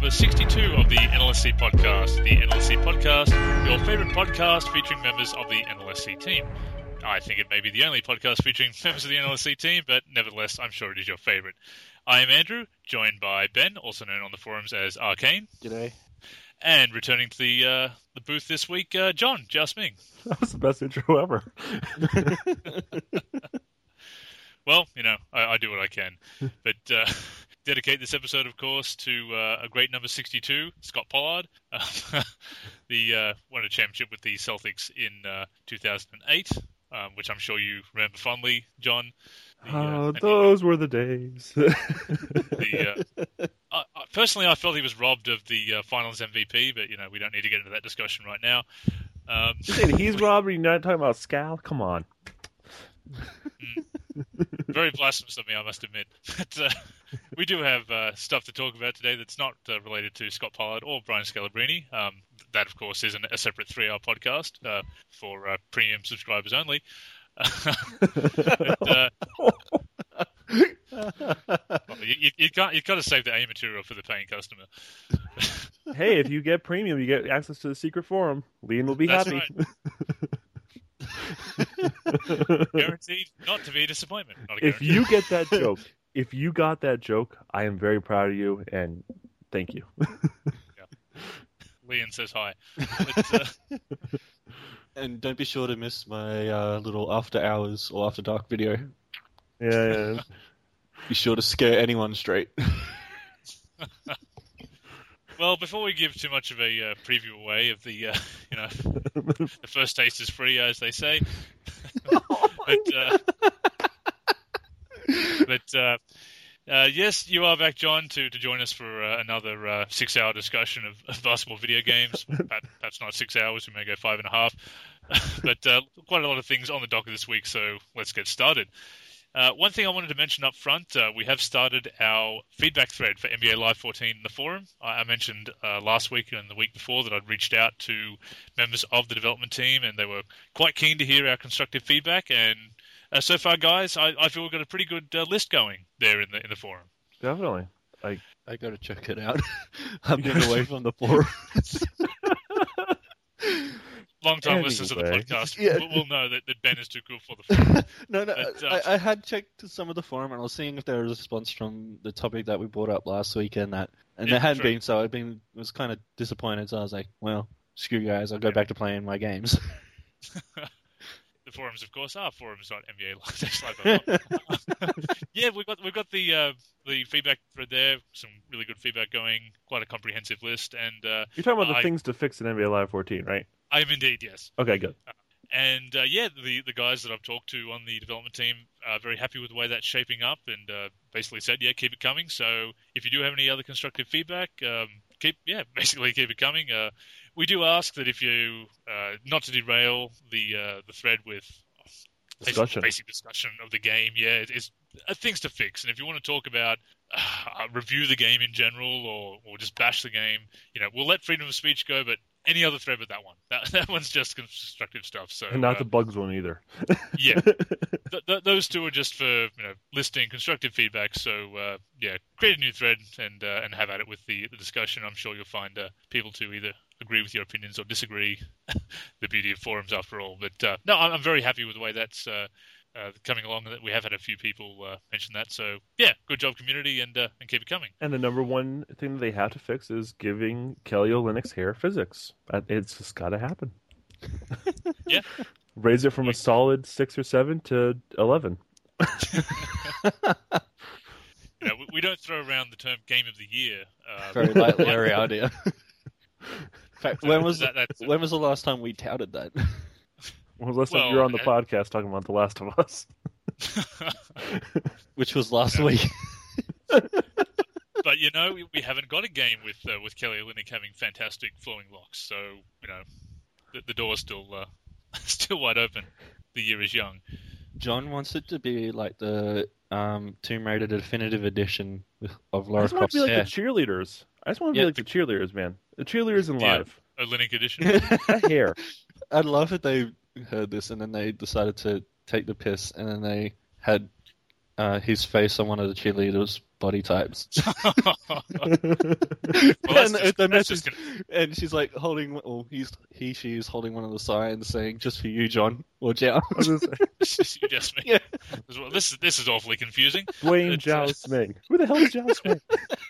number 62 of the NLSC podcast. The NLSC podcast, your favourite podcast featuring members of the NLSC team. I think it may be the only podcast featuring members of the NLSC team, but nevertheless, I'm sure it is your favourite. I am Andrew, joined by Ben, also known on the forums as Arcane. G'day. And returning to the booth this week, John, Just Ming. That was the best intro ever. Well, you know, I do what I can. But dedicate this episode, of course, to a great number 62, Scott Pollard. The won a championship with the Celtics in 2008, which I'm sure you remember fondly, John. Those were the days. Personally, I felt he was robbed of the Finals MVP, but, you know, we don't need to get into that discussion right now. You saying he's robbed and you're not talking about Scal? Come on. Very blasphemous of me, I must admit. But we do have stuff to talk about today that's not related to Scott Pollard or Brian Scalabrine. That, of course, is a separate 3-hour podcast for premium subscribers only. But, you've got to save the A material for the paying customer. Hey, if you get premium, you get access to the secret forum. Liam will be That's happy. Right. Guaranteed not to be a disappointment. Not a If you get that joke, if you got that joke, I am very proud of you and thank you. Yeah. Leon says hi. But, And don't be sure to miss my little after hours or after dark video. Yeah. Oh, Be sure to scare anyone straight. well, before we give too much of a preview away of the, the first taste is free, as they say. Yes, you are back, John, to join us for another 6-hour discussion of basketball video games. Perhaps not 6 hours, we may go 5.5. But quite a lot of things on the docket this week, so let's get started. One thing I wanted to mention up front, we have started our feedback thread for NBA Live 14 in the forum. I mentioned last week and the week before that I'd reached out to members of the development team, and they were quite keen to hear our constructive feedback. And so far, guys, I feel we've got a pretty good list going there in the forum. Definitely. I got to check it out. I've been away from the forum. Long-time listeners of the podcast will know that Ben is too cool for the forum. No, But, I had checked some of the forum and I was seeing if there was a response from the topic that we brought up last week, and there hadn't been. So was kind of disappointed. So I was like, well, screw you guys. I'll go back to playing my games. The forums, of course, are forums.nba.live. Yeah, we've got the feedback thread there. Some really good feedback going. Quite a comprehensive list. And You're talking about the things to fix in NBA Live 14, right? I am indeed, yes. Okay, good. And the guys that I've talked to on the development team are very happy with the way that's shaping up, and basically said, yeah, keep it coming. So if you do have any other constructive feedback, keep it coming. We do ask that if you not to derail the thread with basic discussion of the game. Yeah, it's things to fix, and if you want to talk about review the game in general or just bash the game, we'll let freedom of speech go, but any other thread but that one. That one's just constructive stuff. So and not the bugs one either. Yeah, those two are just for listing constructive feedback. So create a new thread and have at it with the discussion. I'm sure you'll find people to either agree with your opinions or disagree. The beauty of forums, after all. But no, I'm very happy with the way that's coming along. That we have had a few people mention that. So yeah, good job, community, and keep it coming. And the number one thing that they have to fix is giving Kelly Olynyk hair physics. It's just got to happen. Yeah, raise it from a solid 6 or 7 to 11. We don't throw around the term "game of the year" very lightly around here. In fact, when was the last time we touted that? When was the last time you were on the podcast talking about The Last of Us? Which was last week. But we haven't got a game with Kelly Olynyk having fantastic flowing locks, so the door's still wide open. The year is young. John wants it to be like the Tomb Raider Definitive Edition of Lara Croft's hair. I just want to be like the cheerleaders. I just want to be like the cheerleaders, man. The cheerleaders in live. Olynyk edition. That hair. I'd love if they heard this and then they decided to take the piss and then they had his face on one of the cheerleaders' body types. Well, And that's the just message, gonna- and she's like holding, or she is holding one of the signs saying, "Just for you, John," or Zhao. I was gonna say, This is just me. Yeah. Well, this is awfully confusing. Dwayne It's, Zhao Sming. Who the hell is Zhao Sming?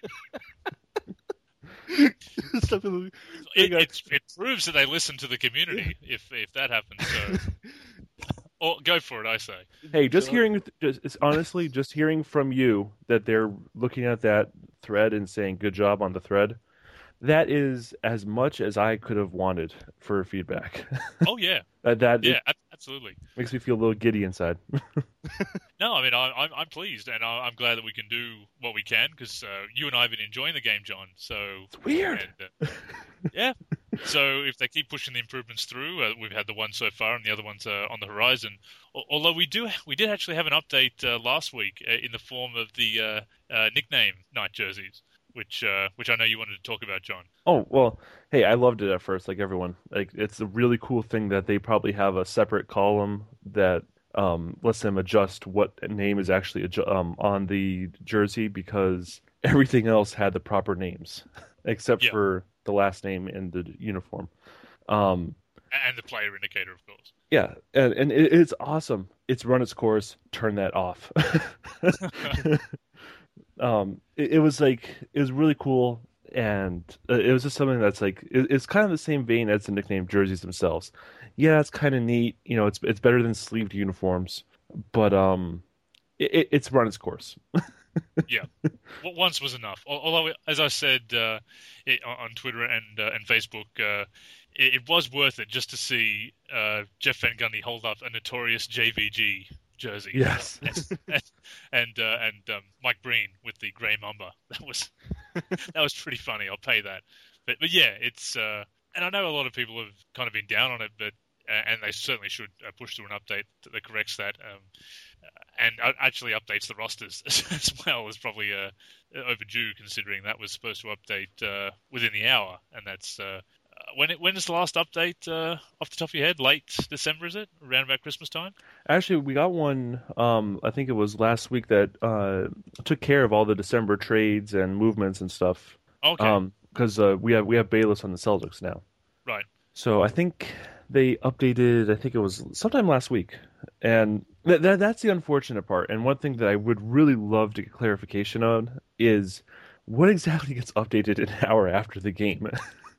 Stuff in It proves that they listen to the community if that happens. So, or go for it, I say. Hey, just Sure. hearing, honestly, just hearing from you that they're looking at that thread and saying "good job" on the thread, that is as much as I could have wanted for feedback. Oh yeah, That yeah, it absolutely. makes me feel a little giddy inside. No, I mean I'm pleased, and I'm glad that we can do what we can because you and I have been enjoying the game, John. So It's weird. and, yeah. So if they keep pushing the improvements through, we've had the one so far, and the other one's on the horizon. Although we did actually have an update last week in the form of the nickname night jerseys, which I know you wanted to talk about, John. Oh, well, hey, I loved it at first, like everyone. Like, it's a really cool thing that they probably have a separate column that lets them adjust what name is actually on the jersey, because everything else had the proper names, except Yeah. for the last name in the uniform. And the player indicator, of course. Yeah, and it's awesome. It's run its course. Turn that off. It was really cool, and it was just something that's like it's kind of the same vein as the nickname jerseys themselves. Yeah, it's kind of neat. You know, it's better than sleeved uniforms, but it's run its course. Yeah, well, once was enough. Although, as I said on Twitter and Facebook, it was worth it just to see Jeff Van Gundy hold up a notorious JVG jersey. Yes. and Mike Breen with the grey Mamba. That was pretty funny. I'll pay that. But yeah, it's and I know a lot of people have kind of been down on it, but and they certainly should push through an update that corrects that. And actually updates the rosters as well is probably overdue, considering that was supposed to update within the hour, and that's when is the last update off the top of your head? Late December, is it? Around about Christmas time? Actually, we got one. I think it was last week that took care of all the December trades and movements and stuff. Okay, Because we have Bayless on the Celtics now. right. So I think they updated. I think it was sometime last week, and that's the unfortunate part. And one thing that I would really love to get clarification on is what exactly gets updated an hour after the game.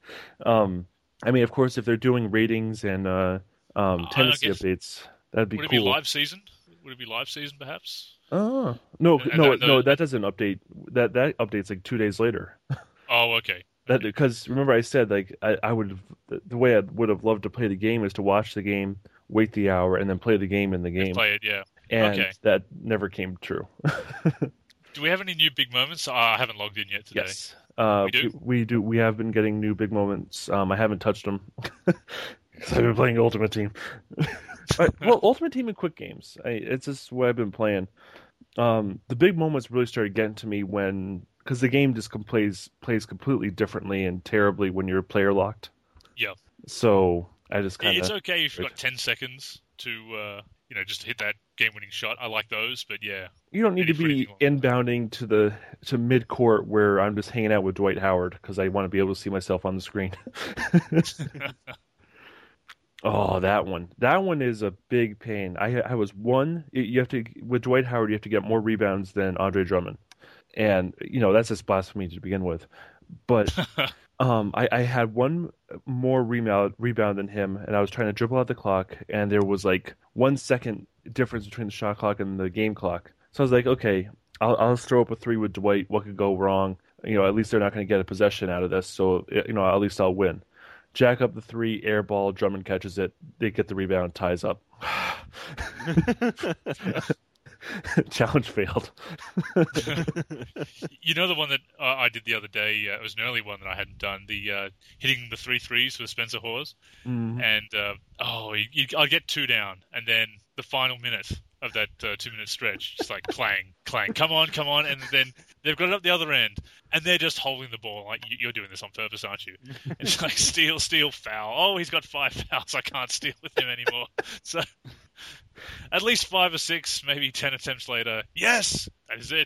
I mean, of course, if they're doing ratings and tendency updates, that'd be Would it cool. be live season? Would it be live season, perhaps? Oh no, And no, that doesn't update. That updates like 2 days later. Oh, okay. That because remember I said like I would the way I would have loved to play the game is to watch the game, wait the hour, and then play the game in the game. Play it, yeah. And Okay. that never came true. Do we have any new big moments? I haven't logged in yet today. Yes, We do? We do. We have been getting new big moments. I haven't touched them because I've been playing Ultimate Team. Well, Ultimate Team and quick games. It's just what I've been playing. The big moments really started getting to me because the game just plays completely differently and terribly when you're player locked. Yeah. So I just kind of. It's okay if you've got 10 seconds to, just hit that game-winning shot. I like those, but yeah. You don't need to be inbounding to mid court where I'm just hanging out with Dwight Howard because I want to be able to see myself on the screen. Oh, that one is a big pain. I was one. You have to with Dwight Howard. You have to get more rebounds than Andre Drummond, and that's just blasphemy to begin with. But I had one more rebound than him, and I was trying to dribble out the clock, and there was like 1 second difference between the shot clock and the game clock. So I was like, okay, I'll throw up a three with Dwight. What could go wrong? At least they're not going to get a possession out of this, so at least I'll win. Jack up the three, air ball, Drummond catches it. They get the rebound, ties up. Challenge failed. The one that I did the other day, it was an early one that I hadn't done, the hitting the 3 threes with Spencer Hawes. Mm-hmm. And I get 2 down, and then the final minute of that 2-minute stretch, just like clang, clang, come on, and then they've got it up the other end, and they're just holding the ball. Like, you're doing this on purpose, aren't you? It's like steal, foul. Oh, he's got 5 fouls. I can't steal with him anymore. So at least 5 or 6, maybe 10 attempts later, yes, that is it.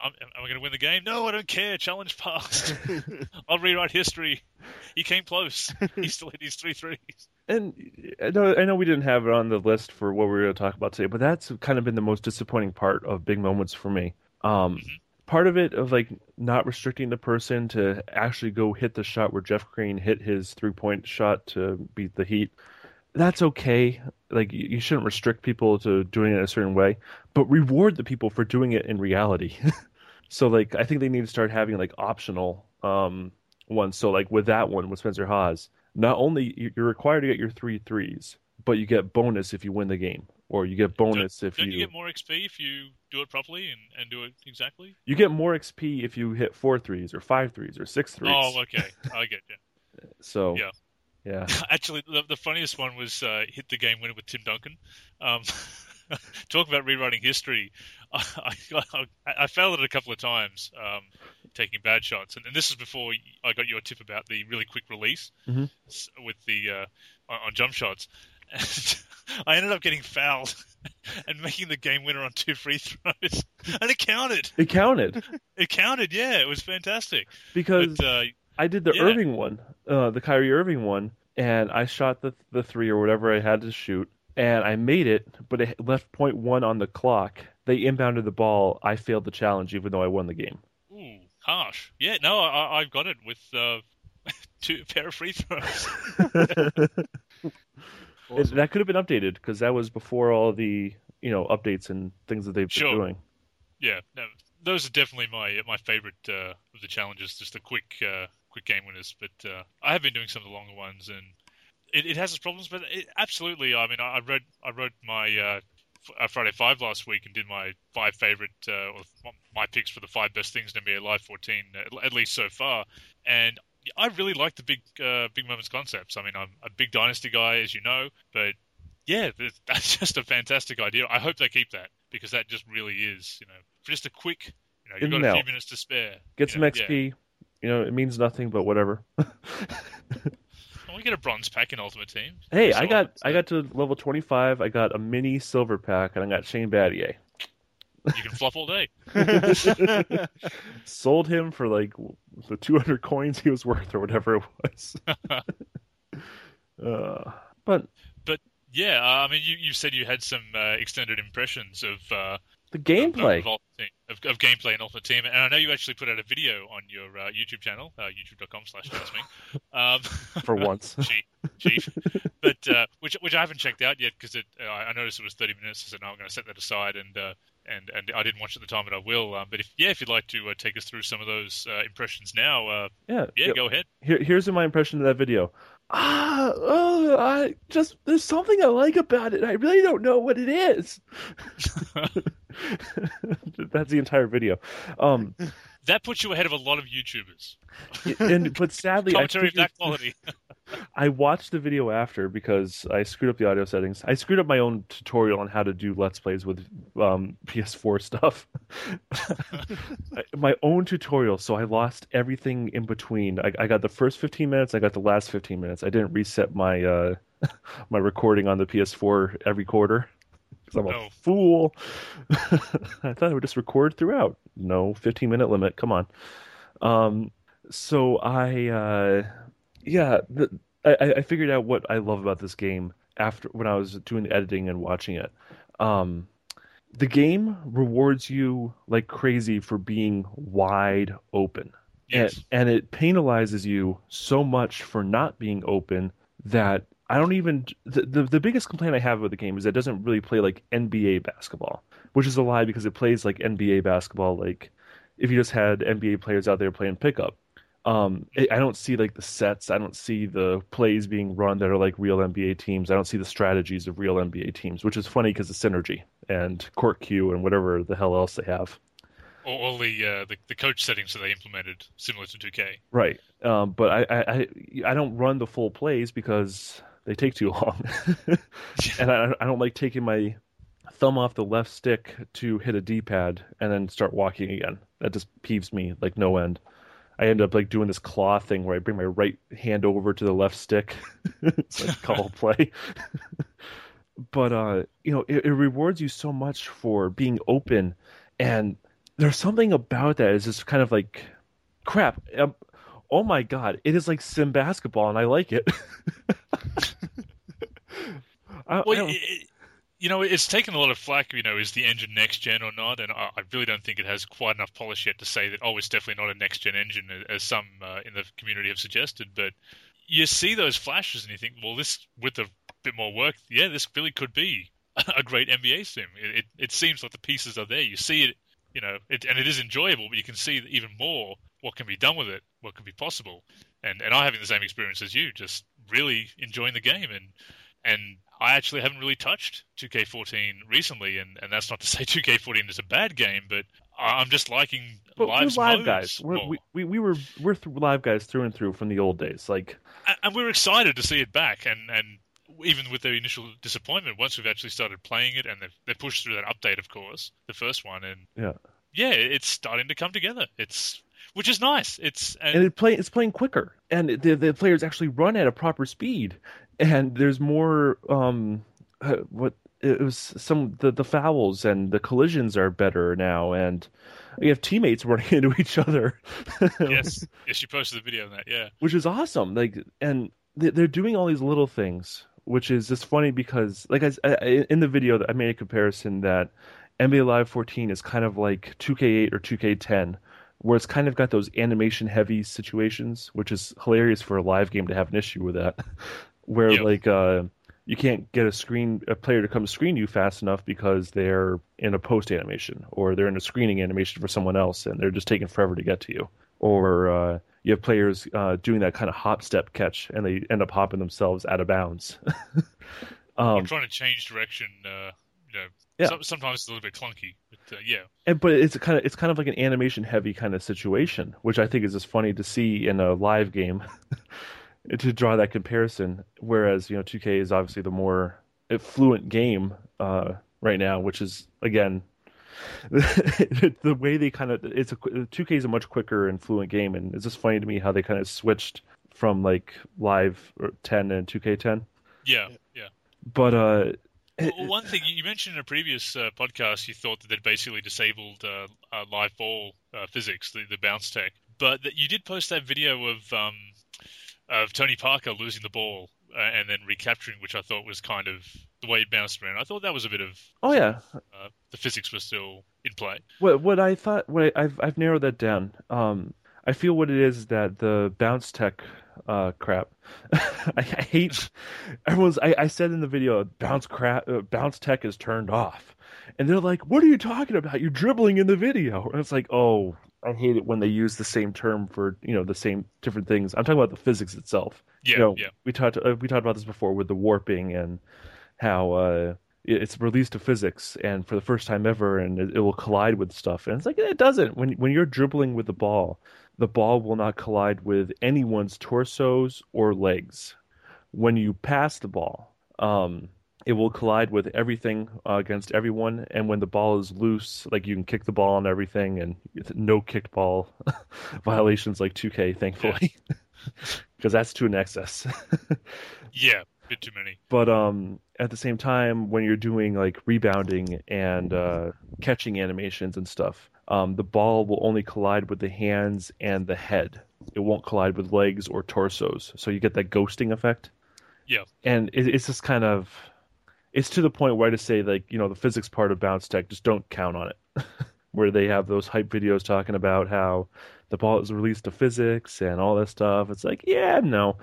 am I going to win the game? No, I don't care. Challenge passed. I'll rewrite history. He came close. He still hit his 3 threes. And I know we didn't have it on the list for what we were going to talk about today, but that's kind of been the most disappointing part of big moments for me. Part of it of like not restricting the person to actually go hit the shot where Jeff Green hit his 3-point shot to beat the Heat. That's okay. Like you shouldn't restrict people to doing it a certain way, but reward the people for doing it in reality. So like I think they need to start having like optional ones. So like with that one with Spencer Hawes, not only you're required to get your 3 threes, but you get bonus if you win the game, or you get bonus if don't you get more XP if you do it properly and do it exactly? You get more XP if you hit 4 threes or 5 threes or 6 threes. Oh, okay, I get you. So yeah. Actually, the funniest one was hit the game winner with Tim Duncan. Talk about rewriting history. I failed it a couple of times, taking bad shots, and this is before I got your tip about the really quick release with the on jump shots. And I ended up getting fouled and making the game winner on 2 free throws, and it counted. It counted. It counted. Yeah, it was fantastic. Because I did the Irving one, the Kyrie Irving one, and I shot the 3 or whatever I had to shoot, and I made it, but it left 0.1 on the clock. They inbounded the ball. I failed the challenge, even though I won the game. Ooh, harsh. Yeah, no, I got it with 2 pair of free throws. Awesome. That could have been updated because that was before all the updates and things that they've been doing. Yeah, no, those are definitely my favorite of the challenges. Just the quick game winners. But I have been doing some of the longer ones, and it has its problems. But absolutely, I mean, I wrote my Friday 5 last week and did my 5 favorite my picks for the 5 best things in NBA Live 14, at least so far, and I really like the big moments concepts. I mean, I'm a big Dynasty guy, as you know, but yeah, that's just a fantastic idea. I hope they keep that because that just really is, for just a quick, you've got a few minutes to spare. Get some XP. Yeah. It means nothing, but whatever. We get a bronze pack in Ultimate Team. Hey, I got to level 25. I got a mini silver pack, and I got Shane Battier. You can flop all day. Sold him for like the 200 coins he was worth or whatever it was. But yeah, I mean, you said you had some extended impressions of the gameplay of gameplay in Ultimate Team, and I know you actually put out a video on your YouTube channel, youtube.com/JazzMing. For once, chief, but which I haven't checked out yet because I noticed it was 30 minutes, so now I'm going to set that aside and I didn't watch it at the time, but I will. But if you'd like to take us through some of those impressions now, go ahead. Here's my impression of that video. There's something I like about it. I really don't know what it is. That's the entire video. That puts you ahead of a lot of YouTubers. But sadly, commentary of that quality. I watched the video after because I screwed up the audio settings. I screwed up my own tutorial on how to do Let's Plays with PS4 stuff. My own tutorial, so I lost everything in between. I got the first 15 minutes, I got the last 15 minutes. I didn't reset my my recording on the PS4 every quarter. I'm a fool. I thought I would just record throughout. No, 15-minute limit. Come on. So I figured out what I love about this game after when I was doing the editing and watching it. The game rewards you like crazy for being wide open. Yes. And it penalizes you so much for not being open that I don't even... The biggest complaint I have with the game is that it doesn't really play like NBA basketball, which is a lie because it plays like NBA basketball like if you just had NBA players out there playing pickup. I don't see like the sets. I don't see the plays being run that are like real NBA teams. I don't see the strategies of real NBA teams, which is funny because of Synergy and Court Q and whatever the hell else they have. All the coach settings that they implemented, similar to 2K. Right. But I don't run the full plays because they take too long. And I don't like taking my thumb off the left stick to hit a D-pad and then start walking again. That just peeves me like no end. I end up like doing this claw thing where I bring my right hand over to the left stick. It's like call play. But it rewards you so much for being open, and there's something about that is just kind of like crap. Oh my god, it is like sim basketball, and I like it. Well, it's taken a lot of flack, is the engine next gen or not? And I really don't think it has quite enough polish yet to say that, it's definitely not a next gen engine, as some in the community have suggested. But you see those flashes and you think, well, this, with a bit more work, this really could be a great NBA sim. It seems like the pieces are there. You see it, and it is enjoyable, but you can see even more what can be done with it, what can be possible. And I'm having the same experience as you, just really enjoying the game. And I actually haven't really touched 2K14 recently, and that's not to say 2K14 is a bad game, but I'm just liking Live guys. We're Live guys through and through from the old days, and we're excited to see it back. And even with their initial disappointment, once we've actually started playing it, and they pushed through that update, of course, the first one, and it's starting to come together. Which is nice. It's playing quicker, and the players actually run at a proper speed, and there's more. The fouls and the collisions are better now, and you have teammates running into each other. Yes, you posted the video on that, yeah, which is awesome. And they're doing all these little things, which is just funny because, in the video, I made a comparison that NBA Live 14 is kind of like 2K8 or 2K10. Where it's kind of got those animation-heavy situations, which is hilarious for a live game to have an issue with that. Where you can't get a player to come screen you fast enough because they're in a post animation, or they're in a screening animation for someone else, and they're just taking forever to get to you. Or you have players doing that kind of hop step catch, and they end up hopping themselves out of bounds. Or trying to change direction. Sometimes it's a little bit clunky, but but it's kind of like an animation heavy kind of situation, which I think is just funny to see in a live game. To draw that comparison, whereas 2K is obviously the more fluent game right now, which is again the way they 2K is a much quicker and fluent game, and it's just funny to me how they kind of switched from Live 10 and 2K10. Yeah. But one thing you mentioned in a previous podcast, you thought that they'd basically disabled live ball physics, the bounce tech, but that you did post that video of Tony Parker losing the ball and then recapturing, which I thought was kind of the way it bounced around. I thought that was a bit of the physics were still in play. I've narrowed that down. I feel what it is that the bounce tech crap. I hate everyone's. I said in the video, bounce tech is turned off, and they're like, "What are you talking about? You're dribbling in the video." And it's like, oh, I hate it when they use the same term for the same different things. I'm talking about the physics itself. Yeah. We talked about this before with the warping and how it's released to physics, and for the first time ever, and it will collide with stuff. And it's like it doesn't. When you're dribbling with the ball will not collide with anyone's torsos or legs. When you pass the ball, it will collide with everything against everyone. And when the ball is loose, you can kick the ball and everything, and no kicked ball violations like 2K, thankfully, because that's to an excess. Yeah, a bit too many. But at the same time, when you're doing rebounding and catching animations and stuff, the ball will only collide with the hands and the head. It won't collide with legs or torsos. So you get that ghosting effect. Yeah. And it's just kind of... It's to the point where I just say, the physics part of bounce tech, just don't count on it. Where they have those hype videos talking about how the ball is released to physics and all that stuff. It's like, yeah, no.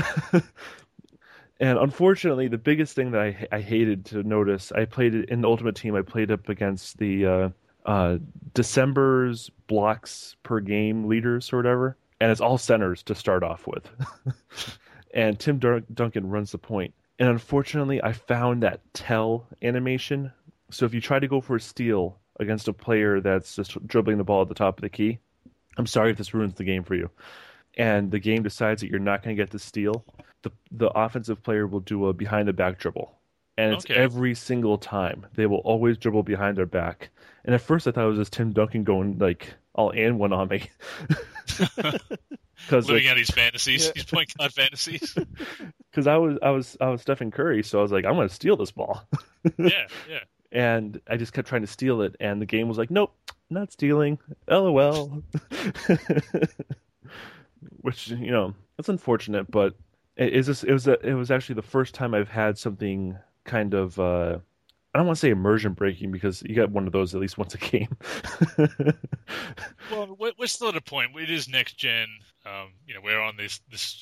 And unfortunately, the biggest thing that I hated to notice, I played it in the Ultimate Team. I played up against the December's blocks per game leaders or whatever, and it's all centers to start off with. And Tim Duncan runs the point. And unfortunately, I found that tell animation. So if you try to go for a steal against a player that's just dribbling the ball at the top of the key, I'm sorry if this ruins the game for you, and the game decides that you're not going to get the steal, the offensive player will do a behind-the-back dribble. And it's every single time. They will always dribble behind their back. And at first I thought it was just Tim Duncan going all and one on me. Living out his fantasies, his point guard fantasies. Because I was Stephen Curry, so I was like, I'm going to steal this ball. Yeah. And I just kept trying to steal it, and the game was like, nope, not stealing. LOL. Which, it's unfortunate, but it was actually the first time I've had something kind of I don't want to say immersion breaking because you get one of those at least once a game. Well, we're still at a point. It is next gen. We're on this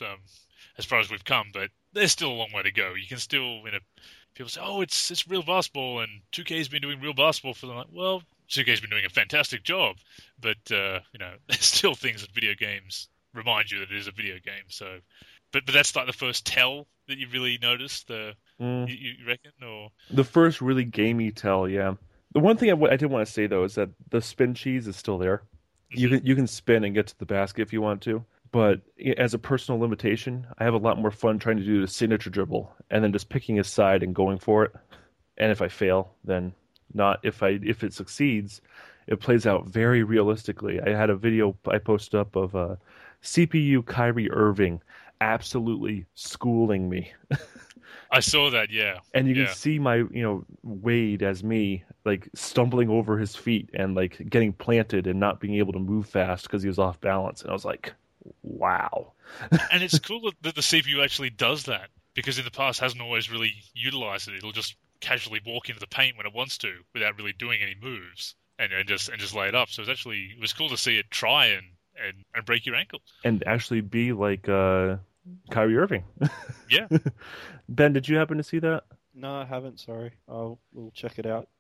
as far as we've come, but there's still a long way to go. You can still, people say, "Oh, it's real basketball," and 2K's been doing real basketball for them. Like, well, 2K's been doing a fantastic job, but there's still things that video games remind you that it is a video game. So, but that's like the first tell that you really noticed. You reckon, or the first really gamey tell? Yeah. The one thing I did want to say though is that the spin cheese is still there. You can spin and get to the basket if you want to, but as a personal limitation, I have a lot more fun trying to do the signature dribble and then just picking a side and going for it. And if I fail, then not. If it succeeds, it plays out very realistically. I had a video I posted up of CPU Kyrie Irving absolutely schooling me. I saw that, yeah. And you can see my, Wade as me, like stumbling over his feet and like getting planted and not being able to move fast because he was off balance. And I was like, wow. And it's cool that the CPU actually does that because in the past hasn't always really utilized it. It'll just casually walk into the paint when it wants to without really doing any moves and just lay it up. So it was cool to see it try and break your ankle. And actually be like Kyrie Irving. Yeah. Ben, did you happen to see that? No, I haven't. Sorry. We'll check it out.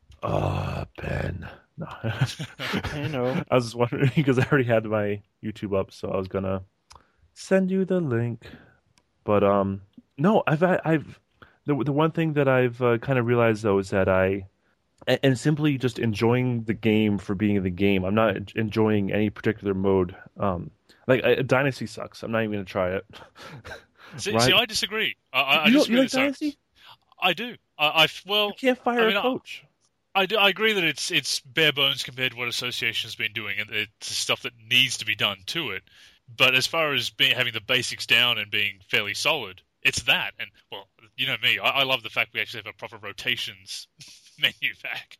Ben. No. I know. I was just wondering because I already had my YouTube up, so I was gonna send you the link. But no, I've the one thing that I've kind of realized though is that and simply just enjoying the game for being the game. I'm not enjoying any particular mode. Dynasty sucks. I'm not even gonna try it. See, right? see, I disagree. I you disagree like with Dynasty? I do. You can't fire a coach. I agree that it's bare bones compared to what Association's been doing, and it's stuff that needs to be done to it. But as far as having the basics down and being fairly solid, it's that. And well, you know me, I love the fact we actually have a proper rotations menu back.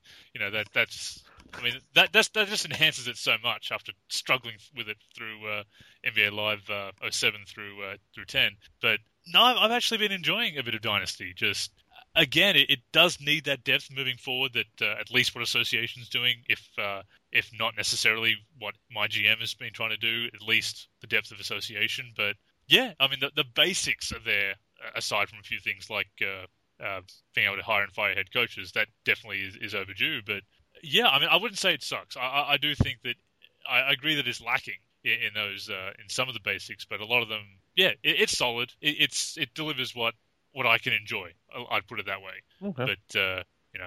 That just enhances it so much after struggling with it through NBA Live 07 through 10. But no, I've actually been enjoying a bit of Dynasty. Just again, it does need that depth moving forward. That at least what Association's doing, if not necessarily what my GM has been trying to do, at least the depth of Association. But yeah, I mean the basics are there. Aside from a few things like being able to hire and fire head coaches, that definitely is overdue. But yeah, I mean, I wouldn't say it sucks. I do think that I agree that it's lacking in those in some of the basics, but a lot of them, yeah, it's solid. It delivers what I can enjoy. I'd put it that way. Okay. But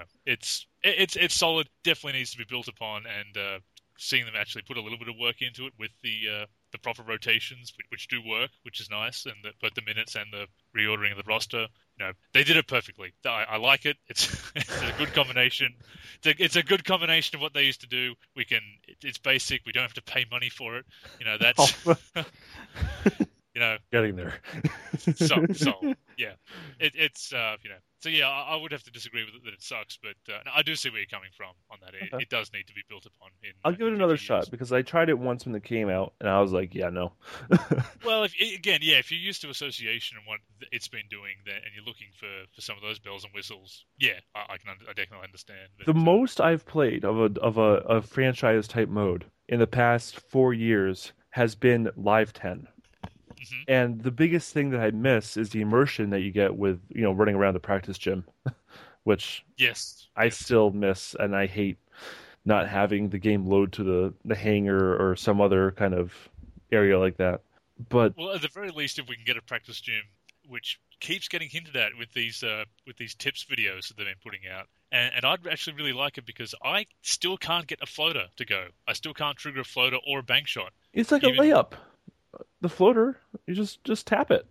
it's solid. Definitely needs to be built upon, and seeing them actually put a little bit of work into it with the proper rotations, which do work, which is nice, and both the minutes and the reordering of the roster. They did it perfectly. I like it. It's a good combination. It's a good combination of what they used to do. It's basic. We don't have to pay money for it. That's getting there. so yeah, it's So yeah, I would have to disagree with it that it sucks, but I do see where you're coming from on that. It does need to be built upon. I'll give it another shot because I tried it once when it came out, and I was like, yeah, no. Well, if you're used to Association and what it's been doing, and you're looking for some of those bells and whistles, yeah, I definitely understand. But, the most I've played of a franchise type mode in the past 4 years has been Live 10. Mm-hmm. And the biggest thing that I miss is the immersion that you get with, running around the practice gym, which I still miss, and I hate not having the game load to the hangar or some other kind of area like that. But well, at the very least, if we can get a practice gym, which keeps getting hinted at with these tips videos that they've been putting out, and I'd actually really like it because I still can't get a floater to go. I still can't trigger a floater or a bank shot. It's like a layup. The floater, you just tap it.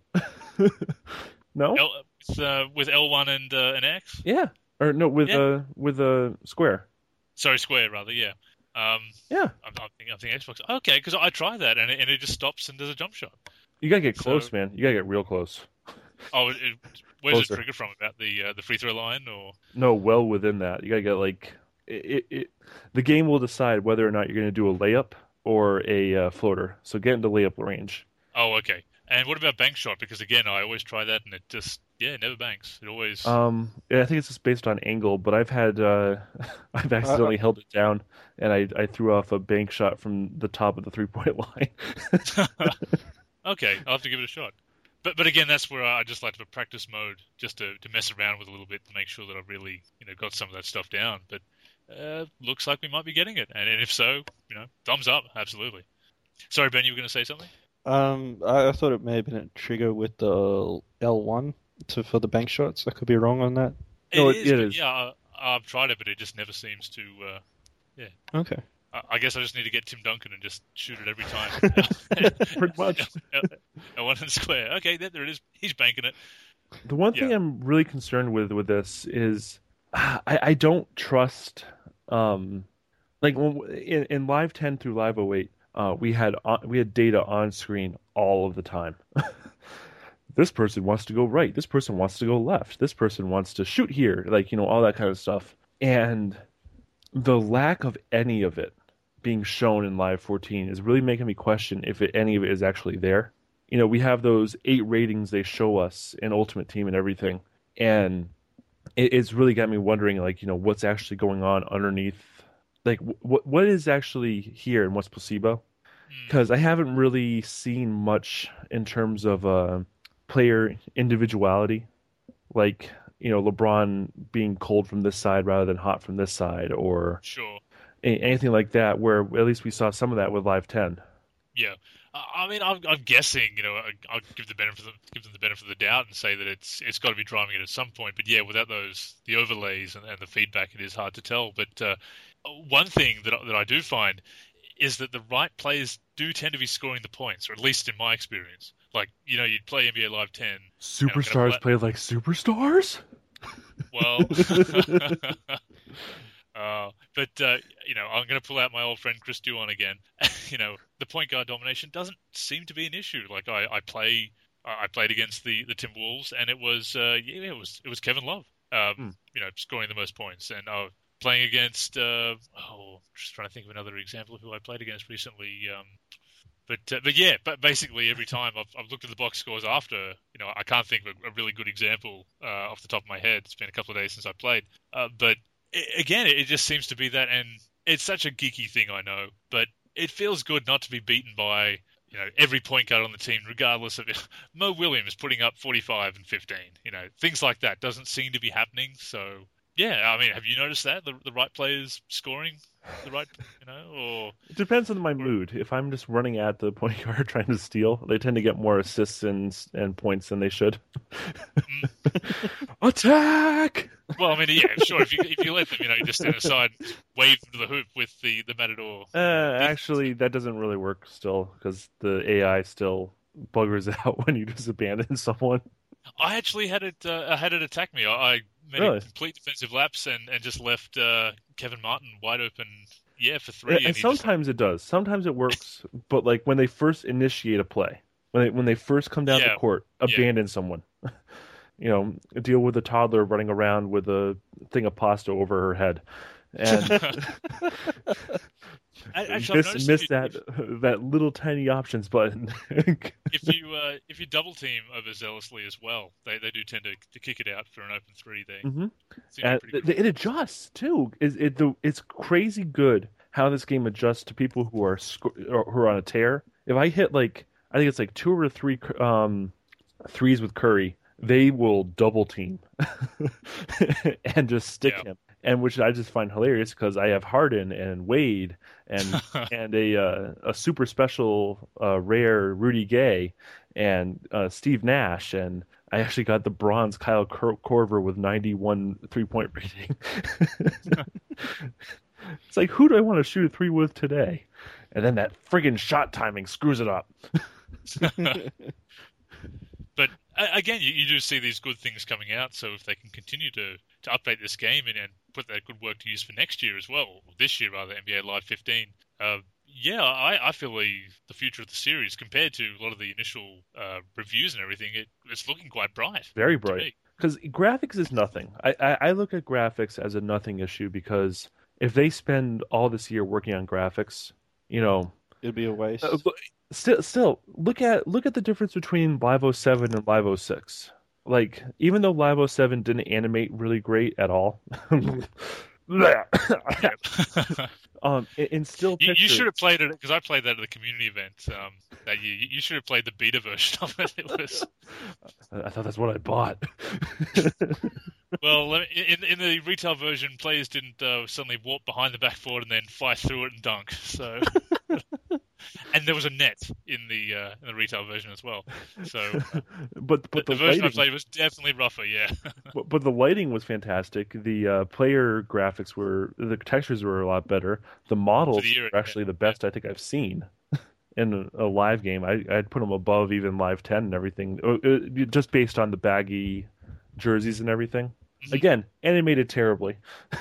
No, with L1 and X. Yeah, or no, with a square. Sorry, square rather. Yeah. Yeah. I think Xbox. Okay, because I try that and it just stops and does a jump shot. You gotta get close, man. You gotta get real close. Oh, where's it triggered from? About the free throw line, or no? Well within that, you gotta get like the game will decide whether or not you're going to do a layup or a floater. So get into layup range. Oh, okay. And what about bank shot? Because again, I always try that, and it just it never banks. It always. Yeah, I think it's just based on angle, but I've had I've accidentally held it down, and I threw off a bank shot from the top of the 3-point line. Okay, I'll have to give it a shot. But again, that's where I just like to have a practice mode, just to mess around with a little bit to make sure that I've really got some of that stuff down. But looks like we might be getting it, and if so, thumbs up, absolutely. Sorry, Ben, you were going to say something? I thought it may have been a trigger with the L1 for the bank shots. I could be wrong on that. It is. Yeah, I've tried it, but it just never seems to. Yeah. Okay. I guess I just need to get Tim Duncan and just shoot it every time. Pretty much. L1 and square. Okay, there it is. He's banking it. The one thing I'm really concerned with this is I don't trust. Like in Live 10 through Live 08, we had data on screen all of the time. This person wants to go right. This person wants to go left. This person wants to shoot here. All that kind of stuff. And the lack of any of it being shown in Live 14 is really making me question if any of it is actually there. We have those 8 ratings they show us in Ultimate Team and everything. And it's really got me wondering, what's actually going on underneath. What is actually here and what's placebo? Because I haven't really seen much in terms of player individuality, LeBron being cold from this side rather than hot from this side, or sure anything like that. Where at least we saw some of that with Live 10. Yeah, I mean, I'm guessing. I'll give them the benefit of the doubt and say that it's got to be driving it at some point. But yeah, without the overlays and the feedback, it is hard to tell. But one thing that I do find is that the right players do tend to be scoring the points, or at least in my experience. You'd play NBA Live 10. Superstars play like superstars? Well, but I'm going to pull out my old friend Chris Duon again. The point guard domination doesn't seem to be an issue. I played against the Timberwolves, and it was Kevin Love, scoring the most points, and playing against just trying to think of another example of who I played against recently. But basically every time I've looked at the box scores after, I can't think of a really good example off the top of my head. It's been a couple of days since I played, but again, it just seems to be that, and it's such a geeky thing, I know, but it feels good not to be beaten by every point guard on the team, regardless of it. Mo Williams putting up 45 and 15, things like that doesn't seem to be happening. So yeah, I mean, have you noticed that the right players scoring the right, or it depends on my mood. If I'm just running at the point guard trying to steal, they tend to get more assists and points than they should. Attack! Well, I mean, yeah, sure. If you let them, you just stand aside, wave to the hoop with the matador. Actually, that doesn't really work still, because the AI still buggers out when you just abandon someone. I actually had it attack me. I made a complete defensive lapse and just left Kevin Martin wide open. Yeah, for 3. And sometimes it does. Sometimes it works. But when they first initiate a play, when they first come down the court, abandon someone. Deal with a toddler running around with a thing of pasta over her head, and miss that little tiny options button. if you double team overzealously as well, they do tend to kick it out for an open 3. It adjusts too. It's crazy good how this game adjusts to people who are on a tear. If I hit I think it's 2 or 3 threes with Curry, they will double team and just stick him. And which I just find hilarious because I have Harden and Wade and and a super special rare Rudy Gay and Steve Nash, and I actually got the bronze Kyle Korver with 91 3-point rating. It's who do I want to shoot a 3 with today? And then that friggin' shot timing screws it up. But again, you do see these good things coming out. So if they can continue to update this game and put that good work to use for next year as well, or this year rather, NBA Live 15, I feel the future of the series compared to a lot of the initial reviews and everything, it's looking quite bright. Very bright. Because graphics is nothing. I look at graphics as a nothing issue because if they spend all this year working on graphics, you know, It'd be a waste. still look at the difference between Live 07 and Live 06. Like, even though Live 07 didn't animate really great at all, in still pictures, you should have played it, because I played that at the community event that year. You should have played the beta version of it. It was. I thought that's what I bought. Well, in the retail version, players didn't suddenly walk behind the backboard and then fly through it and dunk. So, and there was a net in the retail version as well. So, but the version lighting, I played was definitely rougher. Yeah. but the lighting was fantastic. The player graphics the textures were a lot better. The models were actually the best I think I've seen in a live game. I'd put them above even Live 10 and everything, just based on the baggy jerseys and everything. Mm-hmm. Again, animated terribly,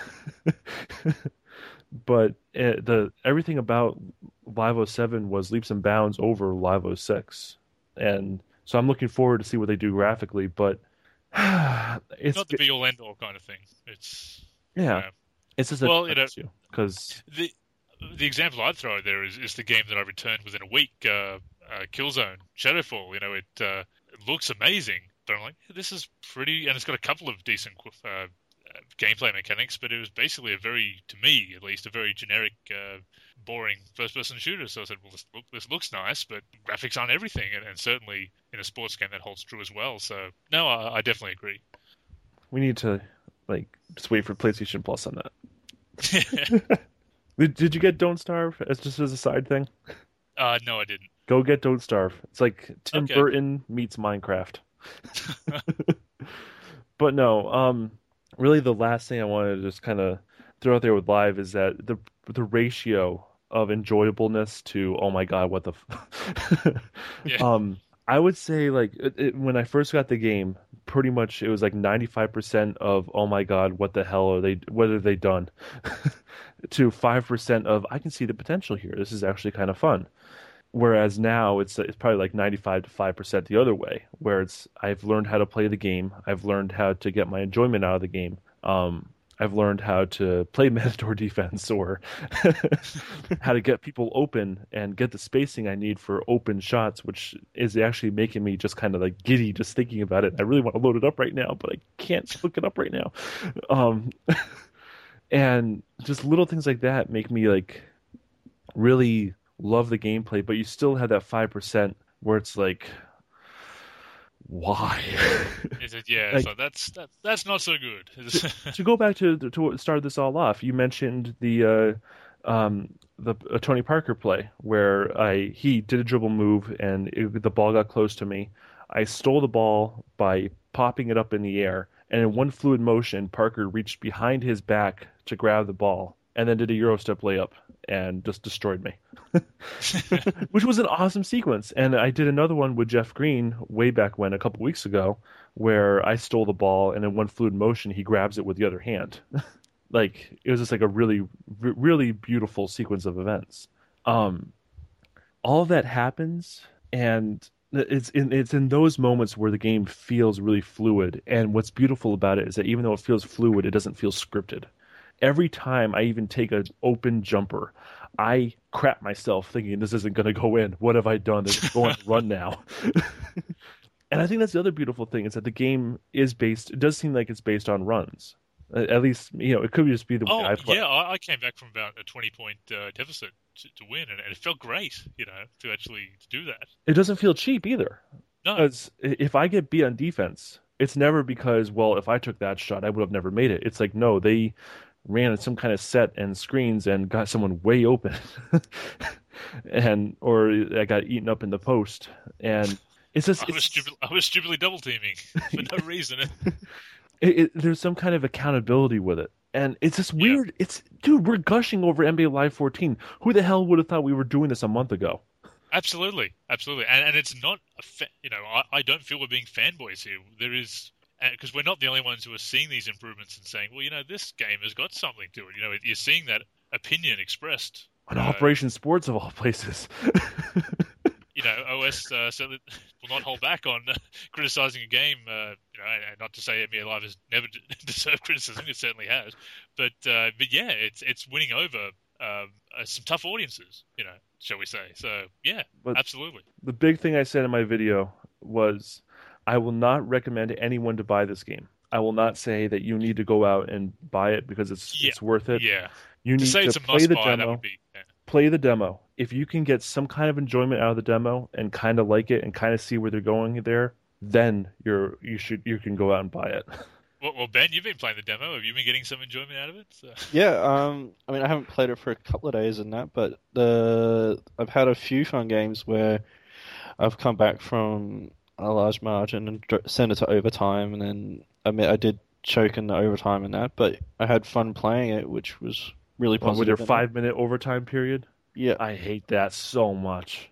but everything about Live 07 was leaps and bounds over Live 06, and so I'm looking forward to see what they do graphically. But it's not the be all end all kind of thing. It's it's just because the example I'd throw there is the game that I returned within a week, Killzone Shadowfall. It looks amazing, but I'm like, this is pretty, and it's got a couple of decent gameplay mechanics, but it was basically to me at least, a very generic, boring first-person shooter. So I said, well, this looks nice, but graphics aren't everything, and certainly in a sports game that holds true as well. So no, I definitely agree. We need to just wait for PlayStation Plus on that. Did you get Don't Starve as a side thing? No, I didn't. Go get Don't Starve. It's like Tim Burton meets Minecraft. But no, really the last thing I wanted to just kind of throw out there with Live is that the ratio of enjoyableness to, oh my god, what the I would say, when I first got the game, pretty much it was like 95% of, oh my god, what the hell what have they done? To 5% of, I can see the potential here. This is actually kind of fun. Whereas now it's probably like 95 to 5% the other way, where I've learned how to play the game. I've learned how to get my enjoyment out of the game. I've learned how to play Matador defense, or how to get people open and get the spacing I need for open shots, which is actually making me just kind of giddy just thinking about it. I really want to load it up right now, but I can't look it up right now. And just little things like that make me really love the gameplay, but you still have that 5% where it's like, why? Is it? Yeah, so that's not so good. To go back to start this all off, you mentioned the Tony Parker play where he did a dribble move and the ball got close to me. I stole the ball by popping it up in the air, and in one fluid motion, Parker reached behind his back to grab the ball and then did a Euro step layup and just destroyed me. Which was an awesome sequence. And I did another one with Jeff Green way back when, a couple weeks ago, where I stole the ball and in one fluid motion he grabs it with the other hand. It was just a really, really beautiful sequence of events. All of that happens, and it's in those moments where the game feels really fluid. And what's beautiful about it is that even though it feels fluid, it doesn't feel scripted. Every time I even take an open jumper, I crap myself thinking this isn't going to go in. What have I done? It's going to run now. And I think that's the other beautiful thing, is that the game it does seem like it's based on runs. At least, it could just be the way I play. Yeah, I came back from about a 20-point deficit to win, and it felt great, to actually do that. It doesn't feel cheap either. No. Because if I get beat on defense, it's never because, well, if I took that shot, I would have never made it. It's like, no, they ran some kind of set and screens and got someone way open. or I got eaten up in the post. And it's just... I was stupidly double teaming for no reason. There's some kind of accountability with it. And it's just weird. Yeah. Dude, we're gushing over NBA Live 14. Who the hell would have thought we were doing this a month ago? Absolutely. And it's not, I don't feel we're being fanboys here. There is, because we're not the only ones who are seeing these improvements and saying, well, this game has got something to it. You're seeing that opinion expressed. On Operation Sports, of all places. OS certainly will not hold back on criticizing a game. And not to say NBA Live has never deserved criticism; it certainly has. But yeah, it's winning over some tough audiences, shall we say? So yeah, but absolutely. The big thing I said in my video was, I will not recommend anyone to buy this game. I will not say that you need to go out and buy it because it's worth it. Yeah, you need to play the demo. That would be, Play the demo. If you can get some kind of enjoyment out of the demo and kind of like it and kind of see where they're going there, then you can go out and buy it. Well, Ben, you've been playing the demo. Have you been getting some enjoyment out of it? So. Yeah, I mean, I haven't played it for a couple of days and that, but I've had a few fun games where I've come back from a large margin and sent it to overtime, and then I did choke in the overtime and that, but I had fun playing it, which was really positive. With your 5-minute overtime period? Yeah. I hate that so much.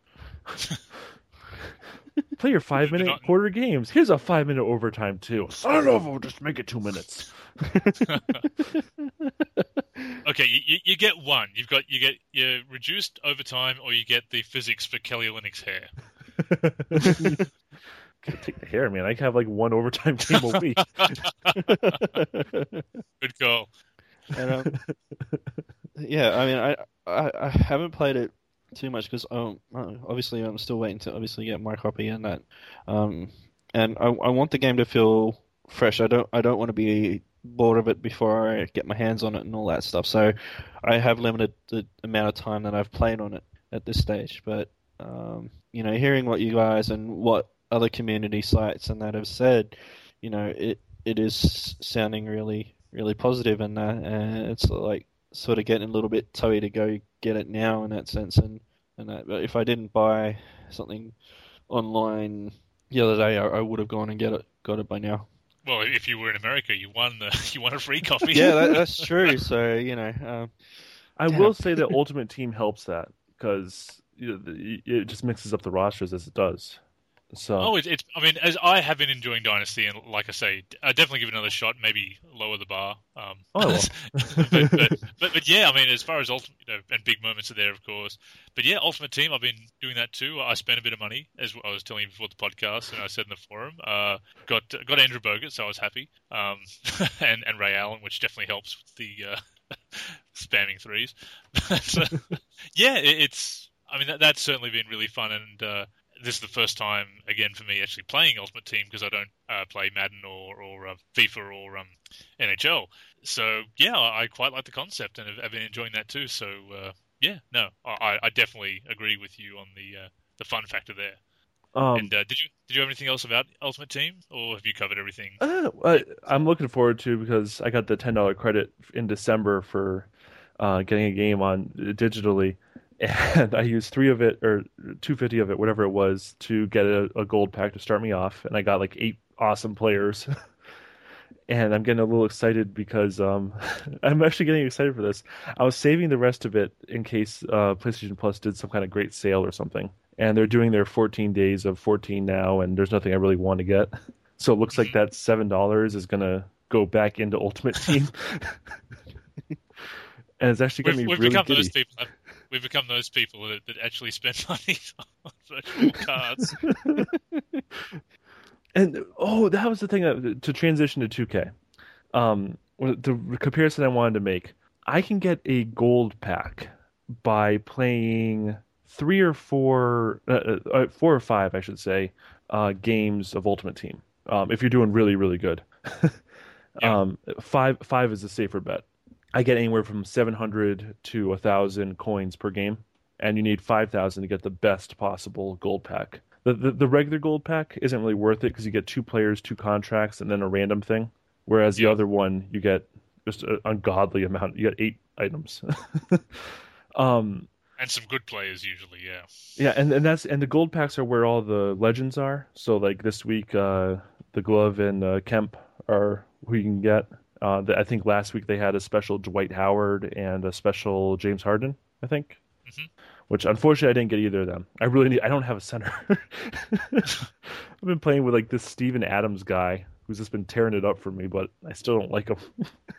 Play your 5-minute quarter games. Here's a 5-minute overtime too. I don't know if we'll just make it 2 minutes. Okay, you get one. You get your reduced overtime, or you get the physics for Kelly Olynyk's hair. Take the hair, man. I have like one overtime game a week. Good call. And, yeah, I mean, I haven't played it too much because obviously I'm still waiting to obviously get my copy and that, and I want the game to feel fresh. I don't want to be bored of it before I get my hands on it and all that stuff. So I have limited the amount of time that I've played on it at this stage. But hearing what you guys and what other community sites and that have said, it is sounding really, really positive in that, and it's like sort of getting a little bit toey to go get it now in that sense, and that. But if I didn't buy something online the other day, I would have gone and got it by now. Well, if you were in America, you won a free copy. Yeah, that's true. So I will say that Ultimate Team helps that because it just mixes up the rosters as it does. So it's. I mean, as I have been enjoying Dynasty, and like I say, definitely give it another shot. Maybe lower the bar. Well. but yeah, I mean, as far as Ultimate, and big moments are there, of course. But yeah, Ultimate Team, I've been doing that too. I spent a bit of money, as I was telling you before the podcast, and I said in the forum. Got Andrew Bogut, so I was happy. And Ray Allen, which definitely helps with the spamming threes. So, yeah, it's. I mean, that's certainly been really fun, and. This is the first time, again, for me actually playing Ultimate Team because I don't play Madden or FIFA or NHL. So, yeah, I quite like the concept and have been enjoying that too. So, yeah, no, I definitely agree with you on the fun factor there. And did you have anything else about Ultimate Team, or have you covered everything? I'm looking forward to because I got the $10 credit in December for getting a game on digitally. And I used $3 of it, or $250 of it, whatever it was, to get a gold pack to start me off. And I got like 8 awesome players. And I'm getting a little excited because I'm actually getting excited for this. I was saving the rest of it in case PlayStation Plus did some kind of great sale or something. And they're doing their 14 days of 14 now, and there's nothing I really want to get. So it looks like that $7 is going to go back into Ultimate Team. And it's actually going to be really giddy. We've become those people that actually spend money on virtual cards. And that was the thing to transition to 2K. The comparison I wanted to make. I can get a gold pack by playing 4 or 5, I should say, games of Ultimate Team. If you're doing really, really good. Yeah. 5 is a safer bet. I get anywhere from 700 to 1,000 coins per game, and you need 5,000 to get the best possible gold pack. The regular gold pack isn't really worth it because you get 2 players, 2 contracts, and then a random thing. Whereas the other one, you get just an ungodly amount. You get 8 items. And some good players usually, yeah. Yeah, and the gold packs are where all the legends are. So like this week, the Glove and Kemp are who you can get. I think last week they had a special Dwight Howard and a special James Harden, I think. Mm-hmm. Which unfortunately I didn't get either of them. I don't have a center. I've been playing with like this Steven Adams guy who's just been tearing it up for me, but I still don't like him.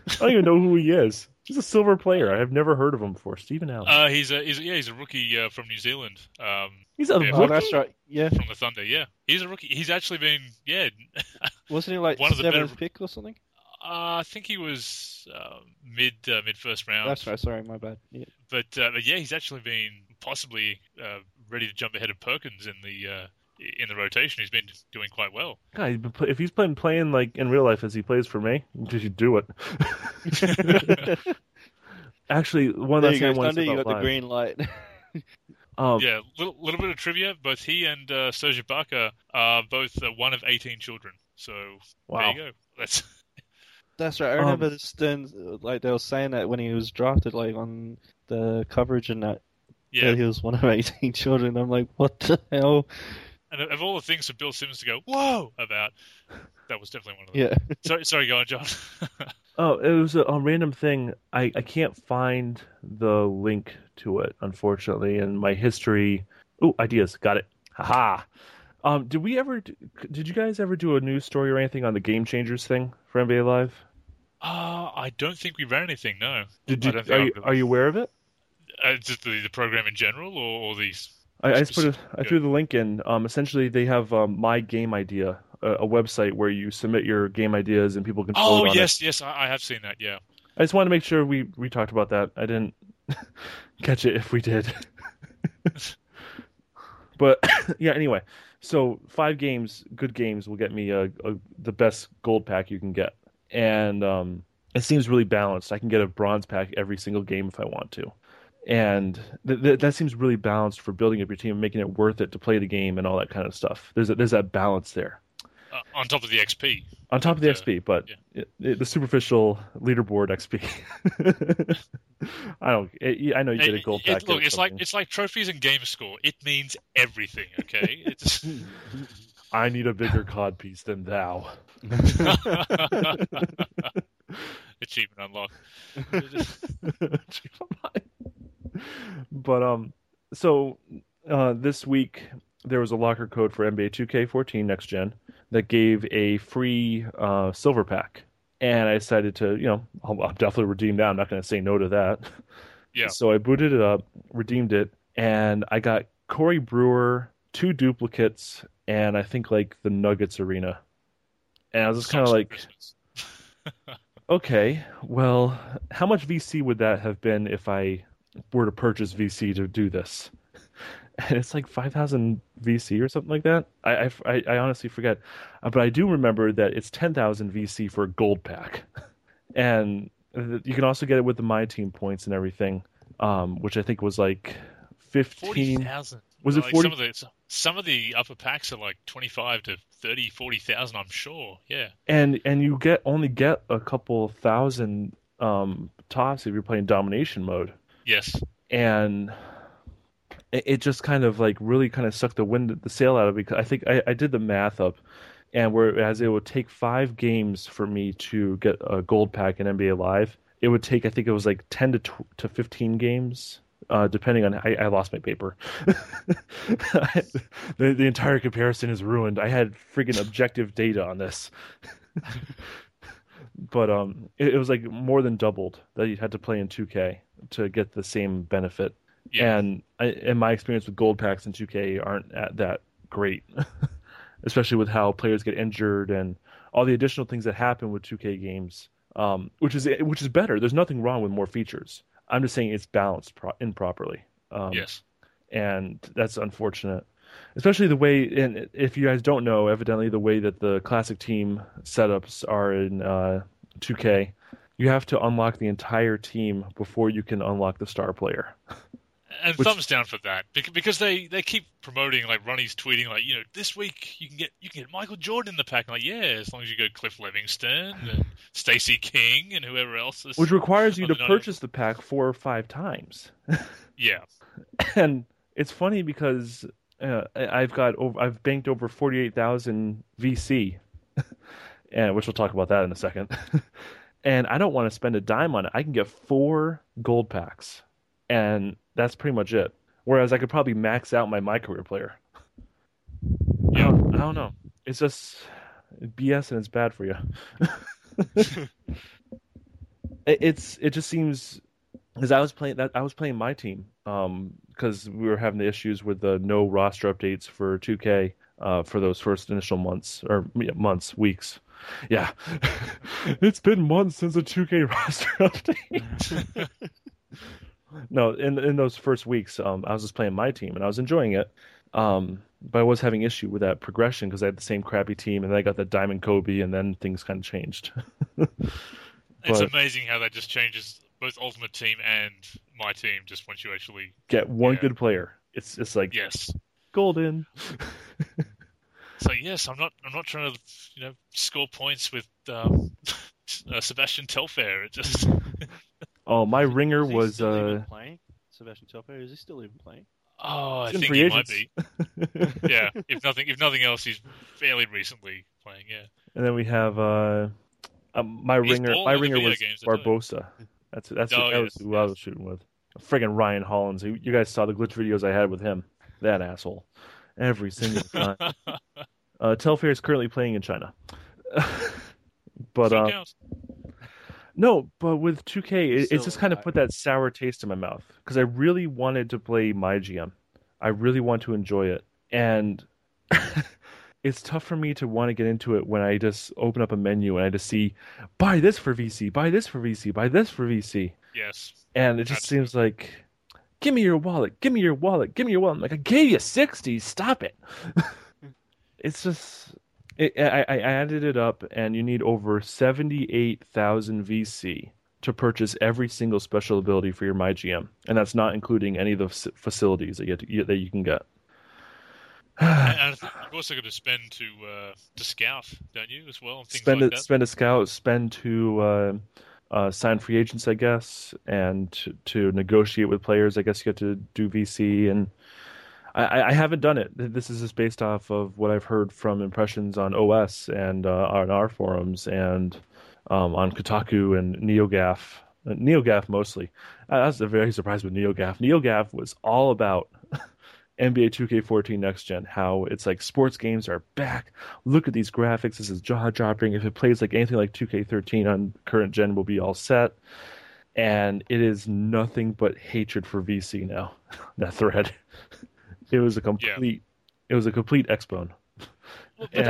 I don't even know who he is. He's a silver player. I have never heard of him before. Stephen Allen. He's a rookie from New Zealand. He's a yeah, Oh, rookie? that's right. Yeah. from the Thunder. Yeah, he's a rookie. He's actually been Wasn't he like one of the better. seventh pick or something? I think he was mid first round. That's right. Sorry, my bad. Yeah. But yeah, he's actually been possibly ready to jump ahead of Perkins in the rotation. He's been doing quite well. God, if he's playing like in real life as he plays for me, you should do it. Actually, one There last you thing I go, want to Thunder. say You about got the Live. green light. Yeah, little bit of trivia. Both he and Serge Ibaka are both one of 18 children. So Wow. there you go. That's right. I remember the Stearns, like they were saying that when he was drafted, like on the coverage and that Yeah. he was one of 18 children. I'm like, what the hell? And of all the things for Bill Simmons to go, whoa, about, that was definitely one of them. Yeah. Sorry, go on, John. Oh, it was a random thing. I can't find the link to it, unfortunately, in my history. Oh, ideas. Got it. Haha. Did you guys ever do a news story or anything on the Game Changers thing for NBA Live? I don't think we ran anything, no. Are you aware of it? Just the program in general, or these? I threw the link in. Essentially, they have My Game Idea, a website where you submit your game ideas and people can vote on it. Yes, I have seen that. Yeah. I just wanted to make sure we talked about that. I didn't catch it if we did. But yeah, anyway. So 5 games, good games, will get me the best gold pack you can get. And it seems really balanced. I can get a bronze pack every single game if I want to. And that seems really balanced for building up your team and making it worth it to play the game and all that kind of stuff. There's that balance there. On top of the XP. On top of the XP, but the superficial leaderboard XP. I know you get a gold pack. Look, it's like trophies and game score. It means everything. Okay. It's... I need a bigger cod piece than thou. Achievement unlocked. But so this week there was a locker code for NBA 2K14 Next Gen that gave a free silver pack, and I decided to, I'll definitely redeem that. I'm not going to say no to that. Yeah. So I booted it up, redeemed it, and I got Corey Brewer, 2 duplicates, and I think like the Nuggets arena. And I was just kind of like, okay, well, how much VC would that have been if I were to purchase VC to do this? And it's like 5,000 VC or something like that. I honestly forget, but I do remember that it's 10,000 VC for a gold pack, and you can also get it with the My Team points and everything, which I think was like 15. 40,000. Was it 40? Some of the upper packs are like 25 to 30, 40,000. I'm sure. Yeah. And you only get a couple thousand tops if you're playing domination mode. Yes. And it just kind of like really kind of sucked the sail out of it, because I think I did the math up, and whereas it would take 5 games for me to get a gold pack in NBA Live, it would take, I think it was like 10 to 15 games, depending on, I lost my paper. The entire comparison is ruined. I had freaking objective data on this. But it was like more than doubled that you had to play in 2K to get the same benefit. Yeah. And in my experience with gold packs in 2K aren't that great, especially with how players get injured and all the additional things that happen with 2K games, which is better. There's nothing wrong with more features. I'm just saying it's balanced improperly. Yes. And that's unfortunate, especially the way. And if you guys don't know, evidently the way that the classic team setups are in 2K, you have to unlock the entire team before you can unlock the star player. And thumbs down for that, because they keep promoting, like Ronnie's tweeting, like, this week you can get Michael Jordan in the pack. I'm like, yeah, as long as you go Cliff Livingston and Stacey King and whoever else is, which requires you to purchase the pack 4 or 5 times. Yeah, and it's funny because I've banked over 48,000 VC, and which we'll talk about that in a second. And I don't want to spend a dime on it. I can get 4 gold packs, and that's pretty much it. Whereas I could probably max out my career player. Yeah, I don't know. It's just BS, and it's bad for you. it just seems because I was playing my team because we were having the issues with the no roster updates for 2K for those first initial months or weeks. Yeah, it's been months since a 2K roster update. No, in those first weeks, I was just playing my team and I was enjoying it. But I was having issue with that progression because I had the same crappy team and then I got the Diamond Kobe and then things kind of changed. It's amazing how that just changes both Ultimate Team and my team just once you actually get one good player. It's like yes, golden. So yes, I'm not trying to score points with Sebastian Telfair. It just oh, my ringer is he was still even playing? Sebastian Telfair, is he still even playing? Oh, I think he might be. Yeah, if nothing else, he's fairly recently playing. Yeah. And then we have my ringer. My ringer was Barbosa. That's who I was shooting with. Friggin' Ryan Hollins. You guys saw the glitch videos I had with him. That asshole. Every single time. Telfair is currently playing in China. But no, but with 2K, it's just kind of put that sour taste in my mouth because I really wanted to play my GM. I really want to enjoy it, and it's tough for me to want to get into it when I just open up a menu and I just see, buy this for VC, buy this for VC, buy this for VC. Yes, and it just seems like, give me your wallet, give me your wallet, give me your wallet. I'm like, I gave you 60, stop it. It's just. I added it up, and you need over 78,000 VC to purchase every single special ability for your MyGM, and that's not including any of the facilities that you can get. And you've also got to spend to scout, don't you, as well? And things spend like that. Spend a scout, spend to sign free agents, I guess, and to negotiate with players. I guess you have to do VC and. I haven't done it. This is just based off of what I've heard from impressions on OS and on our forums and on Kotaku and NeoGAF. NeoGAF mostly. I was very surprised with NeoGAF. NeoGAF was all about NBA 2K14 Next Gen, how it's like sports games are back. Look at these graphics. This is jaw-dropping. If it plays like anything like 2K13 on current gen, we'll be all set. And it is nothing but hatred for VC now, that thread. It was a complete X-bone. Well, but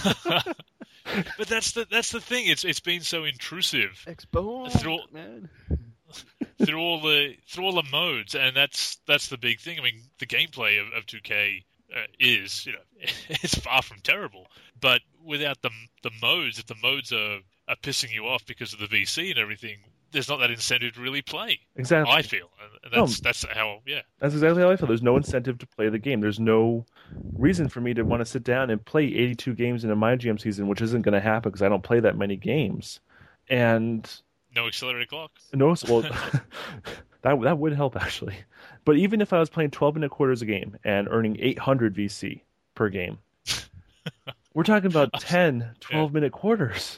that's the thing. It's been so intrusive. X-bone, man. through all the modes, and that's the big thing. I mean, the gameplay of 2K is it's far from terrible, but without the modes, if the modes are pissing you off because of the VC and everything, there's not that incentive to really play. Exactly. I feel. And that's how, yeah. That's exactly how I feel. There's no incentive to play the game. There's no reason for me to want to sit down and play 82 games in a MyGM season, which isn't going to happen because I don't play that many games. And no accelerated clock. No, well, that would help actually. But even if I was playing 12-minute quarters a game and earning 800 VC per game, we're talking about 10, 12-minute quarters.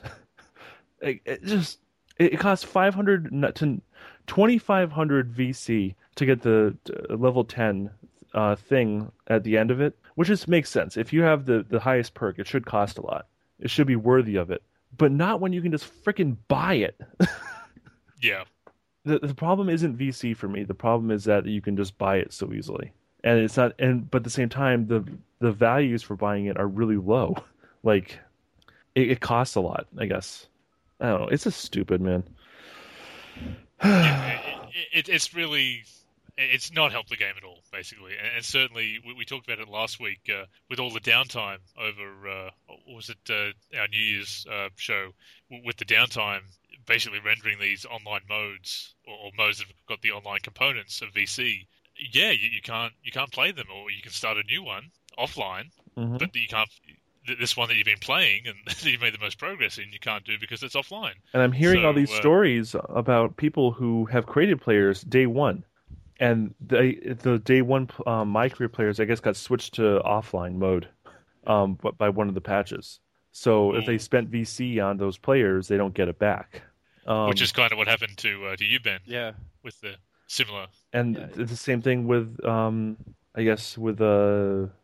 It costs 500 to 2,500 VC to get the level 10 thing at the end of it, which just makes sense. If you have the highest perk, it should cost a lot. It should be worthy of it, but not when you can just freaking buy it. Yeah. The problem isn't VC for me. The problem is that you can just buy it so easily, and it's not. But at the same time, the values for buying it are really low. Like it costs a lot, I guess. I don't know. It's just stupid, man. It's really, it's not helped the game at all, basically. And certainly, we talked about it last week with all the downtime over, was it our New Year's show, with the downtime basically rendering these online modes or modes that have got the online components of VC. Yeah, you can't play them, or you can start a new one offline, but you can't. This one that you've been playing and that you've made the most progress in, you can't do because it's offline. And I'm hearing all these stories about people who have created players day one, and the day one My Career players, I guess, got switched to offline mode by one of the patches. So if they spent VC on those players, they don't get it back. Which is kind of what happened to you, Ben. Yeah. With the similar. And it's the same thing with, I guess, with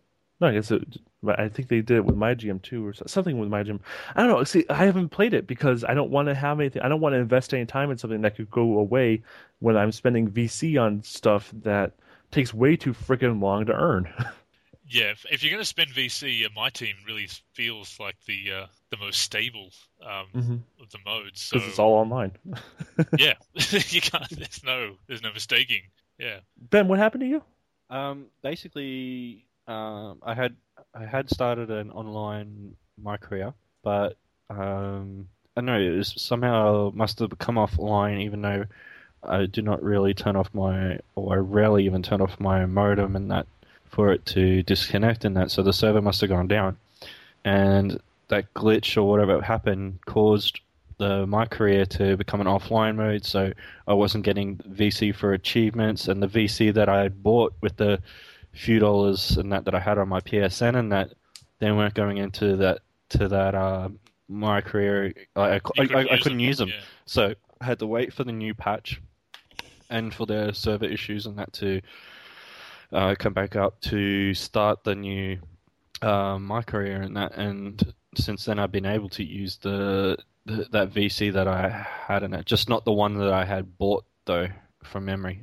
No, I think they did it with my GM too, or something with my GM. I don't know. See, I haven't played it because I don't want to have anything. I don't want to invest any time in something that could go away when I'm spending VC on stuff that takes way too freaking long to earn. Yeah, if you're going to spend VC, my team really feels like the most stable of the modes. Because So it's all online. yeah, you can't. There's no mistaking. Yeah. Ben, what happened to you? Basically, I had started an online my career, but I don't know, it was somehow must have come offline, even though I do not really turn off or I rarely even turn off my modem and that for it to disconnect and that. So the server must have gone down, and that glitch or whatever happened caused my career to become an offline mode. So I wasn't getting VC for achievements, and the VC that I had bought with the few dollars and that I had on my PSN and that they weren't going into that my career. I couldn't use them, Yeah. so I had to wait for the new patch and for the server issues and that to come back up to start the new my career and that. And since then, I've been able to use that VC that I had in it, just not the one that I had bought though from memory.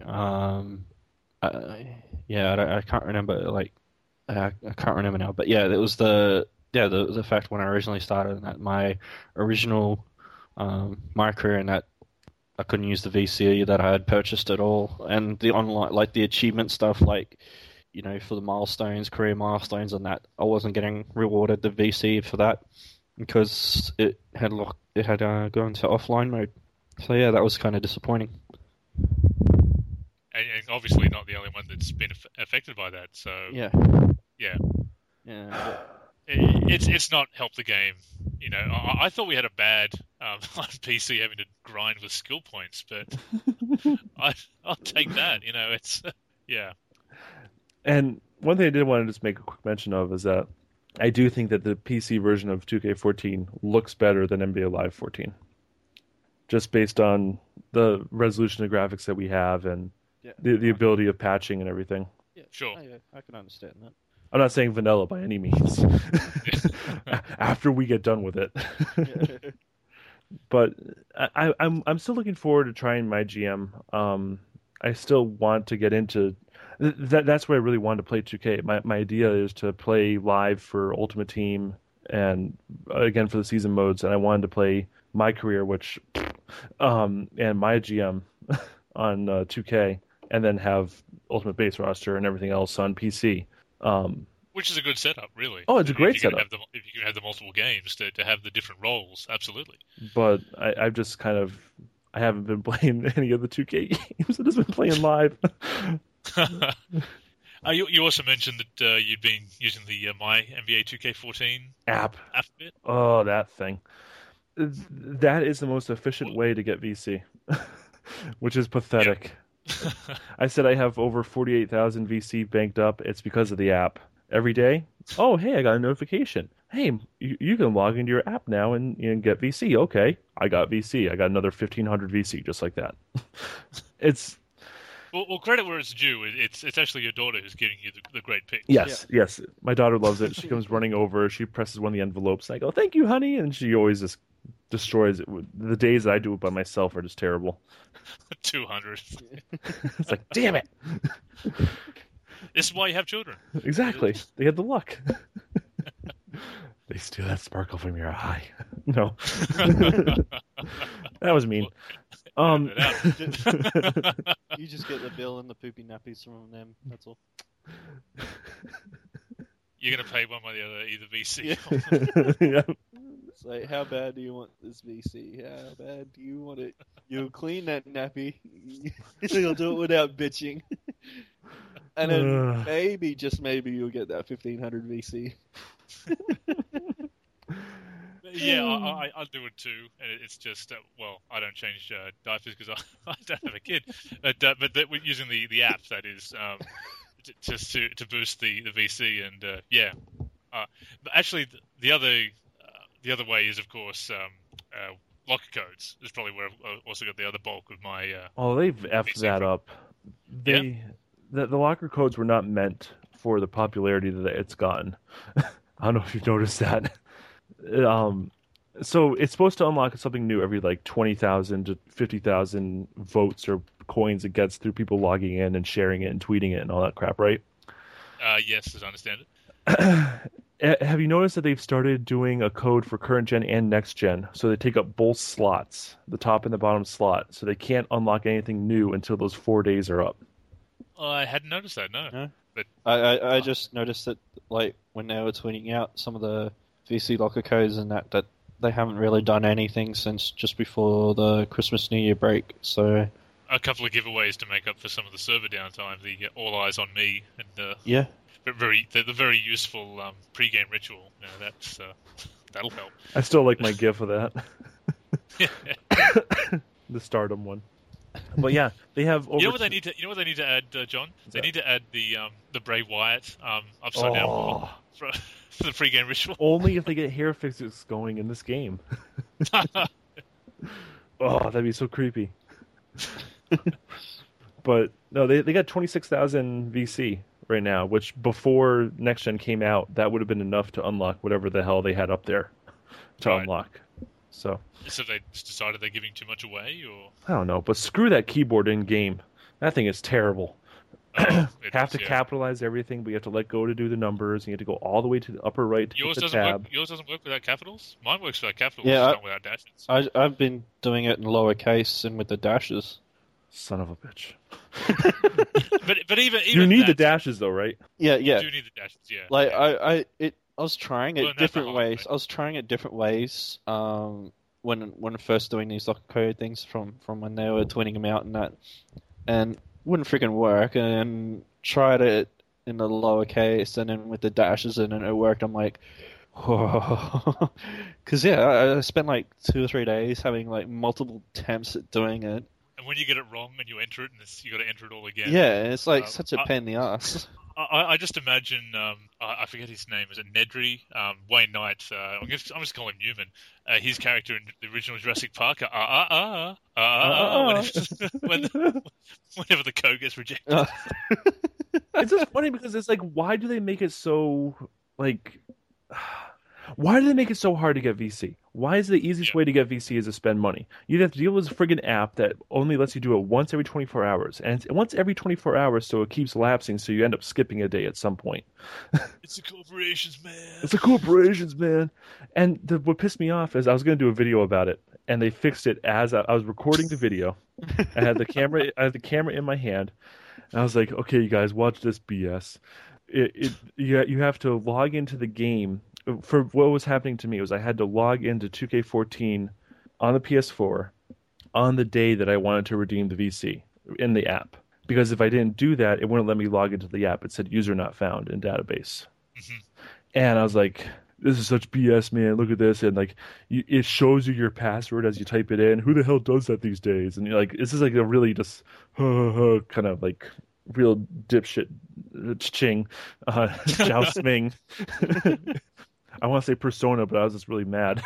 I can't remember. I can't remember now. But yeah, it was the fact when I originally started that my original my career in that I couldn't use the VC that I had purchased at all, and the online the achievement stuff for the milestones, career milestones, and that I wasn't getting rewarded the VC for that because it had gone to offline mode. So yeah, that was kind of disappointing. And obviously not the only one that's been affected by that. So Yeah. It's not helped the game. I thought we had a bad on PC having to grind with skill points, but I'll take that. It's yeah. And one thing I did want to just make a quick mention of is that I do think that the PC version of 2K14 looks better than NBA Live 14, just based on the resolution of graphics that we have and the ability of patching and everything. Yeah, sure. I can understand that. I'm not saying vanilla by any means. After we get done with it. But I'm still looking forward to trying my GM. I still want to get into that's where I really wanted to play 2K. My idea is to play live for Ultimate Team and again for the season modes, and I wanted to play my career, and my GM on 2K, and then have Ultimate Base roster and everything else on PC. Which is a good setup, really. Oh, it's a great setup. If you can have the multiple games to have the different roles, absolutely. But I've just I haven't been playing any of the 2K games. I've just been playing live. You also mentioned that you'd been using the My NBA 2K14 app bit. Oh, that thing. That is the most efficient way to get VC, which is pathetic. Yeah. I said I have over 48,000 VC banked up. It's because of the app. Every day, oh, hey, I got a notification. Hey, you can log into your app now and get VC. Okay, I got VC. I got another 1,500 VC just like that. It's... Well, credit where it's due. It's actually your daughter who's giving you the great picks. Yes. My daughter loves it. She comes running over. She presses one of the envelopes. And I go, thank you, honey. And she always just destroys it. The days that I do it by myself are just terrible. 200. It's like, damn it. This is why you have children. Exactly. They had the luck. They steal that sparkle from your eye. No. That was mean. You just get the bill and the poopy nappies from them. That's all. You're going to pay one way or the other, either VC Yeah. It's like, how bad do you want this VC? How bad do you want it? You'll clean that nappy. You'll do it without bitching. And then maybe, just maybe, you'll get that 1,500 VC. Yeah, I do it too, and it's just I don't change diapers because I don't have a kid, but we're using the app that is just to boost the VC and but actually the other way is of course locker codes is probably where I've also got the other bulk of my. They've effed that up. The locker codes were not meant for the popularity that it's gotten. I don't know if you've noticed that. So it's supposed to unlock something new every like 20,000 to 50,000 votes or coins it gets through people logging in and sharing it and tweeting it and all that crap, right? Yes, as I understand it. Have you noticed that they've started doing a code for current gen and next gen? So they take up both slots, the top and the bottom slot, so they can't unlock anything new until those 4 days are up. I hadn't noticed that, no. Yeah. But I just noticed that, like, when they were tweeting out some of the VC locker codes and that they haven't really done anything since just before the Christmas New Year break. So a couple of giveaways to make up for some of the server downtime. The All Eyes on Me and yeah, the very useful pre-game ritual. That'll help. I still like my GIF of that. The Stardom one. But yeah, they have. You know what they need to add, John? They need to add the Bray Wyatt upside down wall for the pre-game ritual. Only if they get hair fixes going in this game. Oh, that'd be so creepy. But no, they got 26,000 VC right now, which before next gen came out, that would have been enough to unlock whatever the hell they had up there to unlock. So they just decided they're giving too much away, or I don't know, but screw that keyboard in game. That thing is terrible. Have to capitalize everything, but you have to let go to do the numbers. And you have to go all the way to the upper right to yours hit the doesn't tab. Work, yours doesn't work without capitals? Mine works without capitals, Yeah, not without dashes. I've been doing it in lowercase and with the dashes. Son of a bitch. but even you need the that, dashes though, right? Yeah. You do need the dashes, yeah. Like I was trying it different ways. Way. I was trying it different ways. When first doing these locker code things from when they were twinning them out and that, and wouldn't freaking work. And tried it in the lowercase and then with the dashes and it worked. I'm like, whoa, because I spent like 2 or 3 days having like multiple attempts at doing it. And when you get it wrong and you enter it, and you got to enter it all again. Yeah, it's like such a pain in the ass. I just imagine, I forget his name, is it Nedry? Wayne Knight, I'm just calling him Newman. His character in the original Jurassic Park, whenever the code gets rejected. It's just funny because it's like, why do they make it so, like, why do they make it so hard to get VC? Why is the easiest way to get VC is to spend money? You have to deal with a friggin' app that only lets you do it once every 24 hours. And it's once every 24 hours, so it keeps lapsing, so you end up skipping a day at some point. It's the corporations, man. It's the corporations, man. And what pissed me off is I was going to do a video about it, and they fixed it as I was recording the video. I had the camera in my hand, and I was like, okay, you guys, watch this BS. You have to log into the game. For what was happening to me was I had to log into 2K14 on the PS4 on the day that I wanted to redeem the VC in the app. Because if I didn't do that, it wouldn't let me log into the app. It said user not found in database. Mm-hmm. And I was like, this is such BS, man. Look at this. And like, it shows you your password as you type it in. Who the hell does that these days? And you're like, this is like a really just kind of like real dipshit ching, jousting. I want to say persona, but I was just really mad.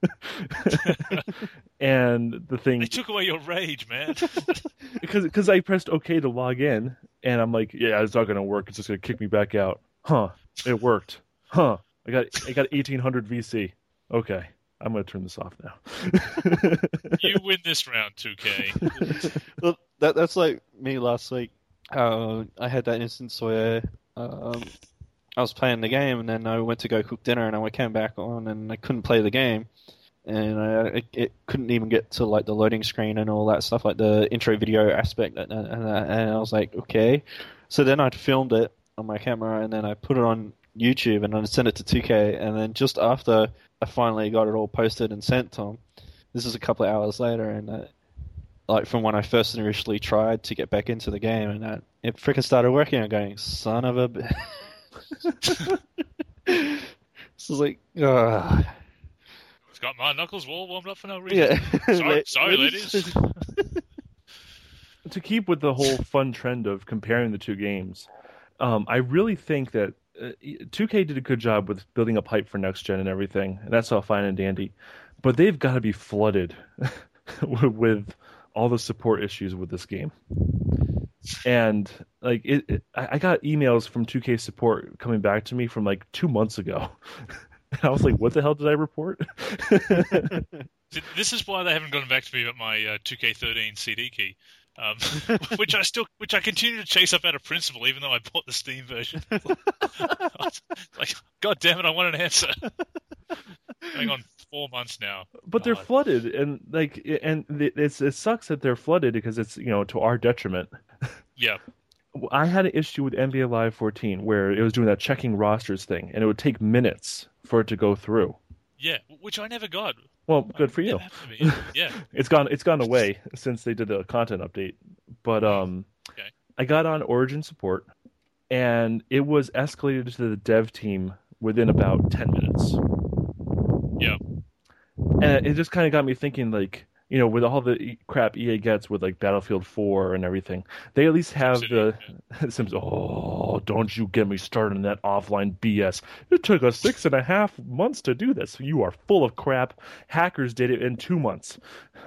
And the thing... They took away your rage, man. because I pressed OK to log in, and I'm like, yeah, it's not going to work. It's just going to kick me back out. Huh. It worked. Huh. I got 1,800 VC. Okay. I'm going to turn this off now. You win this round, 2K. Well, that's like me last week. I had that instance where... I was playing the game, and then I went to go cook dinner, and I came back on, and I couldn't play the game, and it couldn't even get to like the loading screen and all that stuff, like the intro video aspect, and I was like, okay. So then I filmed it on my camera, and then I put it on YouTube, and I sent it to 2K, and then just after I finally got it all posted and sent to him, this is a couple of hours later, and like from when I first initially tried to get back into the game, and it freaking started working. I'm going, son of a bitch. This is like, It's got my knuckles all warmed up for no reason. Yeah. Sorry, ladies. To keep with the whole fun trend of comparing the two games, I really think that 2K did a good job with building up hype for next gen and everything, and that's all fine and dandy. But they've got to be flooded with all the support issues with this game. And like I got emails from 2K support coming back to me from like 2 months ago. And I was like, what the hell did I report? This is why they haven't gotten back to me about my 2K13 CD key, which I continue to chase up out of principle, even though I bought the Steam version. Like, God damn it, I want an answer. Going on 4 months now. But they're flooded, and it sucks that they're flooded because it's to our detriment. Yeah. I had an issue with NBA Live 14 where it was doing that checking rosters thing, and it would take minutes for it to go through. Yeah, which I never got. Well, good for you. Yeah. It's gone away since they did the content update. But Okay. I got on Origin support, and it was escalated to the dev team within about 10 minutes. Yeah. And it just kind of got me thinking, like, with all the crap EA gets with like Battlefield 4 and everything, they at least have Sims. Oh, don't you get me started on that offline BS. It took us 6.5 months to do this. You are full of crap. Hackers did it in 2 months.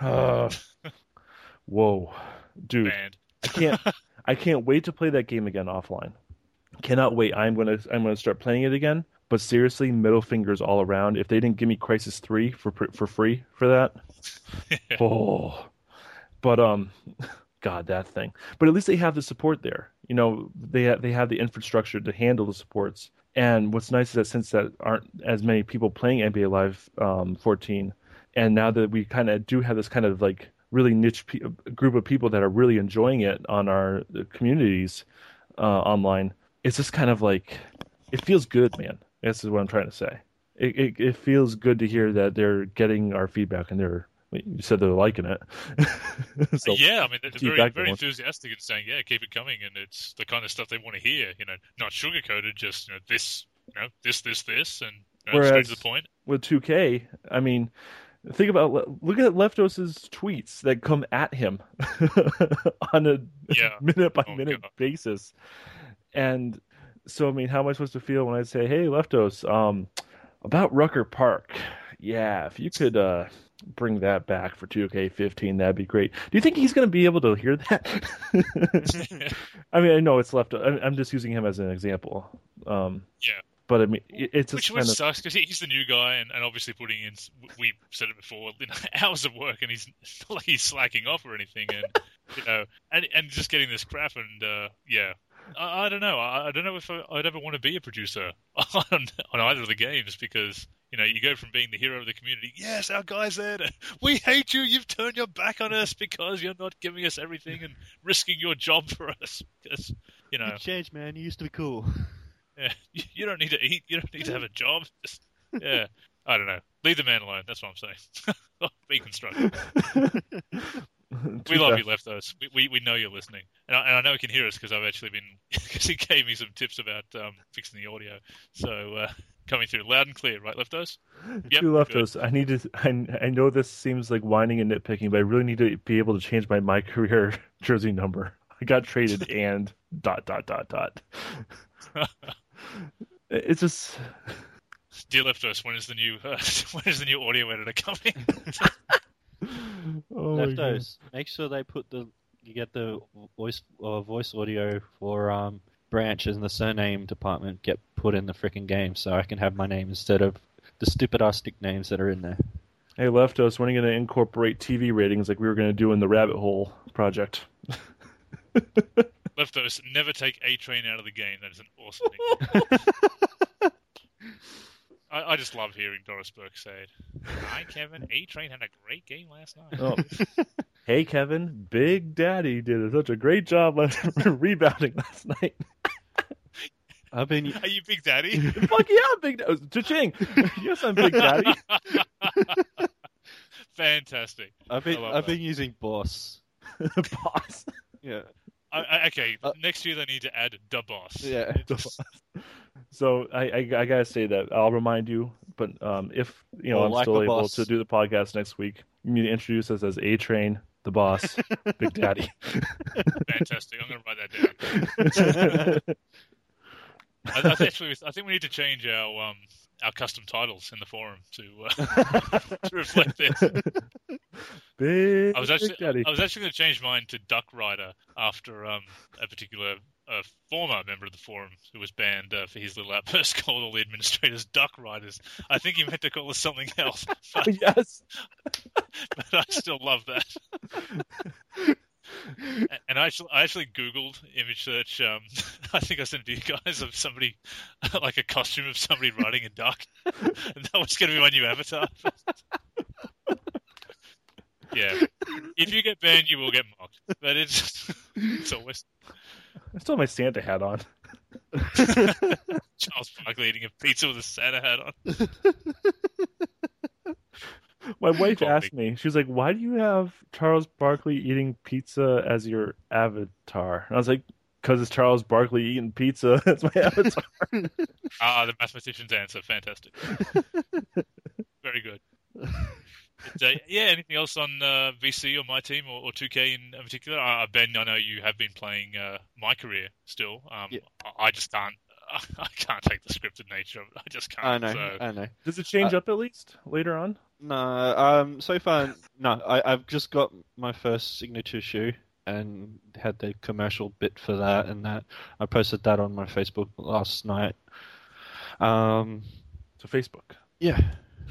Whoa, dude. Banned. I can't wait to play that game again offline. Cannot wait. I'm gonna start playing it again. But seriously, middle fingers all around. If they didn't give me Crysis 3 for free for that, oh, but God, that thing. But at least they have the support there. They have the infrastructure to handle the supports. And what's nice is that since that aren't as many people playing NBA Live 14, and now that we kind of do have this kind of like really niche group of people that are really enjoying it on our communities online, it's just kind of like it feels good, man. This is what I'm trying to say. It feels good to hear that they're getting our feedback and you said they're liking it. So, yeah, I mean, they're very enthusiastic and saying, yeah, keep it coming, and it's the kind of stuff they want to hear. Not sugar-coated, just this, this, and straight to the point. With 2K, I mean, look at Leftos's tweets that come at him on a minute-by-minute basis, and. So, I mean, how am I supposed to feel when I say, hey, Leftos, about Rucker Park, yeah, if you could bring that back for 2K15, that'd be great. Do you think he's going to be able to hear that? I mean, I know it's Leftos. I'm just using him as an example. Yeah. But, I mean, it's just Which sucks, because he's the new guy, and obviously putting in, we said it before, hours of work, and he's not like he's slacking off or anything, and, and just getting this crap, and, yeah. I don't know. I don't know if I'd ever want to be a producer on either of the games because, you go from being the hero of the community. Yes, our guy's there. We hate you. You've turned your back on us because you're not giving us everything and risking your job for us. Because, You changed, man. You used to be cool. Yeah, you don't need to eat. You don't need to have a job. Just, yeah, I don't know. Leave the man alone. That's what I'm saying. Be constructive. We love you, Leftos. We know you're listening, and I know he can hear us because I've actually been because he gave me some tips about fixing the audio. So coming through loud and clear, right, Leftos? Yep, Leftos. Good. I know this seems like whining and nitpicking, but I really need to be able to change my career jersey number. I got traded and ... It's just. Dear Leftos, when is the new audio editor coming? Leftos, make sure they you get the voice audio for branches in the surname department get put in the frickin' game so I can have my name instead of the stupid ass names that are in there. Hey Leftos, when are you going to incorporate TV ratings like we were going to do in the Rabbit Hole project? Leftos, never take A-Train out of the game. That is an awesome thing. I just love hearing Doris Burke say it. Hi, Kevin. A-Train had a great game last night. Oh. Hey, Kevin. Big Daddy did such a great job rebounding last night. Are you Big Daddy? Fuck yeah, Big Daddy. Cha-ching. Yes, I'm Big Daddy. Fantastic. I've been using Boss. Boss. Yeah. Okay, next year they need to add the Boss. Yeah. So I gotta say that I'll remind you, but if I'm like still able boss. to do the podcast next week, you need to introduce us as A-Train, the Boss, Big Daddy. Fantastic. I'm gonna write that down. I think we need to change our our custom titles in the forum to to reflect this. Big I was actually Daddy. going to change mine to Duck Rider after a particular former member of the forum who was banned for his little outburst called all the administrators Duck Riders. I think he meant to call us something else, but, Yes. but I still love that. And I actually Googled image search. I think I sent it to you guys of somebody, like a costume of somebody riding a duck, and that was going to be my new avatar. Yeah, if you get banned, you will get mocked. But it's always I still have my Santa hat on. Charles Barkley eating a pizza with a Santa hat on. My wife Quality. asked me, she was like, why do you have Charles Barkley eating pizza as your avatar? And I was like, because it's Charles Barkley eating pizza. That's my avatar. The mathematician's answer. Fantastic. Very good. But, yeah, anything else on VC or my team or 2K in particular? Ben, I know you have been playing my career still. Yeah. I just can't. I can't take the scripted nature of it. I just can't. I know. Does it change up at least later on? No, so far, no. I've just got my first signature shoe and had the commercial bit for that, and that I posted that on my Facebook last night. So Facebook. Yeah.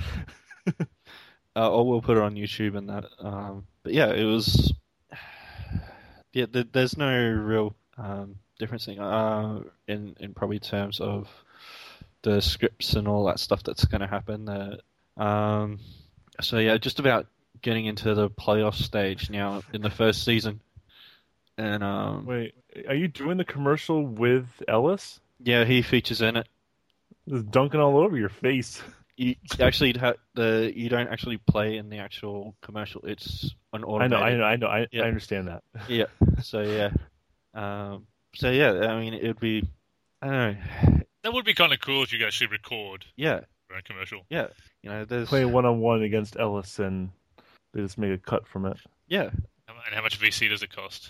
Or we'll put it on YouTube and that. But yeah, it was. Yeah, there's no real difference in probably terms of the scripts and all that stuff that's going to happen. So yeah, just about getting into the playoff stage now in the first season. And Wait, are you doing the commercial with Ellis? yeah, he features in it. It's dunking all over your face. You actually you don't actually play in the actual commercial. It's an automated. I know. Yeah. I understand that. Yeah. So yeah. So yeah. I mean, it would be. I don't know. that would be kind of cool if you could actually record Yeah. your own commercial. Yeah. You know, there's. Play 1-on-1 against Ellis, and they just make a cut from it. Yeah. And how much VC does it cost?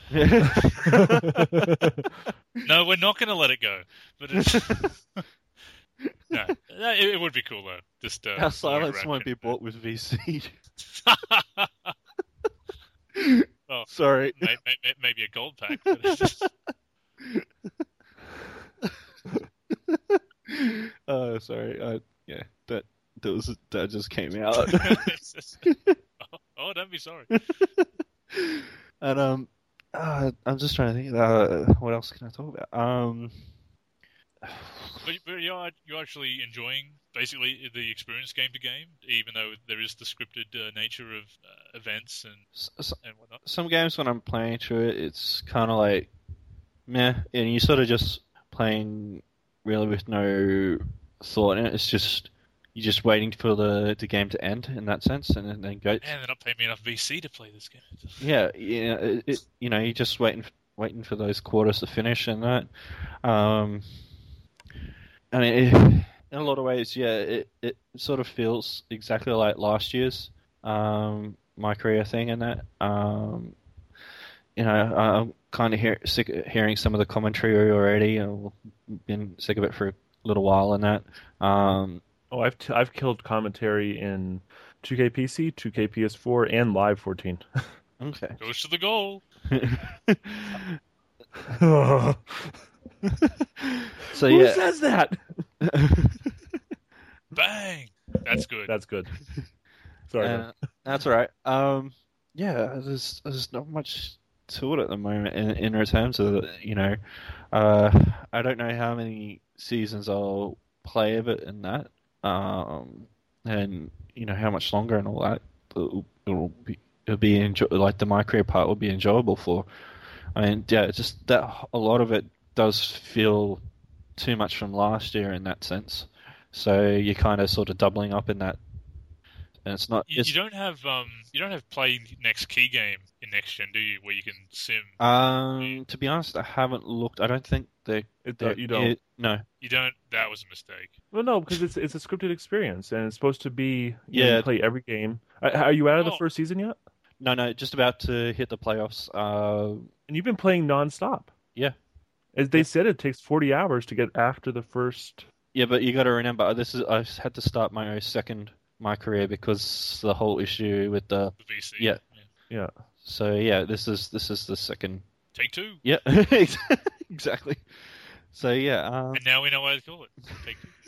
No, we're not going to let it go. But it's... No, it would be cool though. Just Our silence won't be bought with VC. Oh, Sorry. maybe a gold pack. But it's just... Sorry. Yeah, that just came out. It's just... Oh, don't be sorry. And I'm just trying to think. What else can I talk about? But you're actually enjoying basically the experience game to game, even though there is the scripted nature of events and whatnot. Some games when I'm playing through it, it's kind of like meh, and you sort of just playing really with no thought in it. It's just you're just waiting for the game to end in that sense, and then go. Man, they're not paying me enough VC to play this game. Yeah, you're just waiting for those quarters to finish and that. I mean, in a lot of ways, yeah, it sort of feels exactly like last year's my career thing and that. I'm kind of sick of hearing some of the commentary already. I've been sick of it for a little while and that. I've killed commentary in 2K PC, 2K PS4, and Live 14. Okay. Goes to the goal. So Who yeah. says that? Bang! That's good. That's good. Sorry. That's all right. Yeah, there's not much to it at the moment in terms of I don't know how many seasons I'll play of it in that, and how much longer and all that. It'll be like the my career part will be enjoyable for. I mean, yeah, it's just that a lot of it does feel too much from last year in that sense. So you're kind of sort of doubling up in that, and it's not. You don't have play next key game in next gen, do you? Where you can sim. To be honest, I haven't looked. I don't think they. You don't. No. You don't. That was a mistake. Well, no, because it's a scripted experience, and it's supposed to be. Yeah. You play every game. Are you out of the Oh. first season yet? No, just about to hit the playoffs. And you've been playing nonstop. Yeah. As they said, it takes 40 hours to get after the first Yeah, but you got to remember, I had to start my career because the whole issue with the The VC. yeah. Yeah. So yeah, this is the second. Take Two. Yeah, exactly. So yeah, And now we know what to call it. Take Two.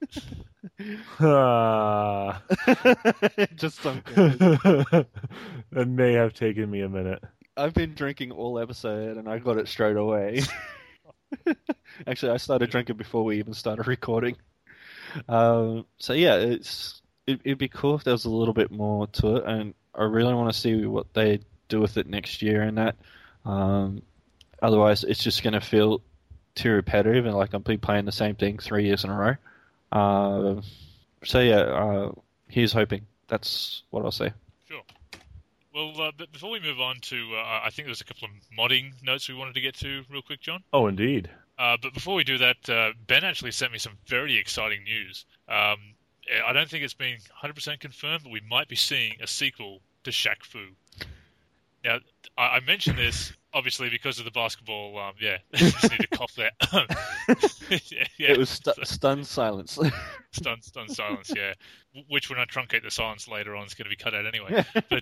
just something. That may have taken me a minute. I've been drinking all episode and I got it straight away. Actually, I started drinking before we even started recording. So yeah, it'd be cool if there was a little bit more to it, and I really want to see what they do with it next year and that. Otherwise, it's just going to feel too repetitive and like I'm playing the same thing 3 years in a row. So yeah, here's hoping. That's what I'll say. Sure. Well, but before we move on to, I think there's a couple of modding notes we wanted to get to real quick, John. Oh, indeed. But before we do that, Ben actually sent me some very exciting news. I don't think it's been 100% confirmed, but we might be seeing a sequel to Shaq Fu. Now, I mentioned this, obviously, because of the basketball, just need to cough there. It was stunned silence. Stunned silence, yeah. Which, when I truncate the silence later on, is going to be cut out anyway.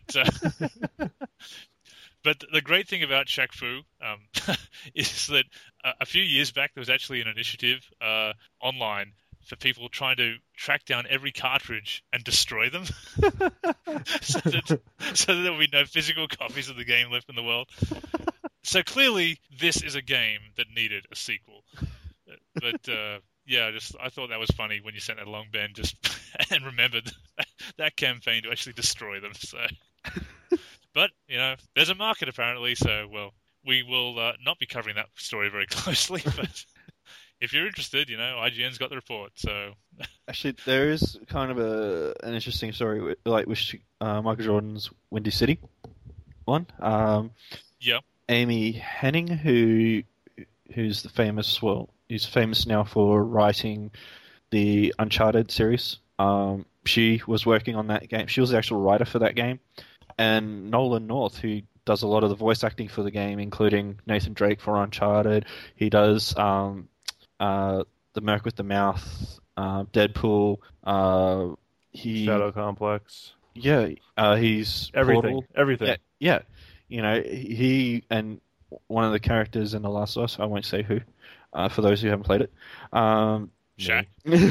But the great thing about Shaq Fu is that a few years back there was actually an initiative online for people trying to track down every cartridge and destroy them, so that there will be no physical copies of the game left in the world. So clearly, this is a game that needed a sequel. But I thought that was funny when you sent that along, Ben, and remembered that campaign to actually destroy them. So. But, there's a market apparently, so, we will not be covering that story very closely, but if you're interested, IGN's got the report, so... Actually, there is kind of an interesting story with Michael Jordan's Windy City one. Yeah. Amy Henning, who's he's famous now for writing the Uncharted series. She was working on that game. She was the actual writer for that game. And Nolan North, who does a lot of the voice acting for the game, including Nathan Drake for Uncharted. He does the Merc with the Mouth, Deadpool. Shadow Complex. Yeah, he's everything. Portal. Everything. Yeah. He and one of the characters in The Last of Us. I won't say who, for those who haven't played it. Shaq.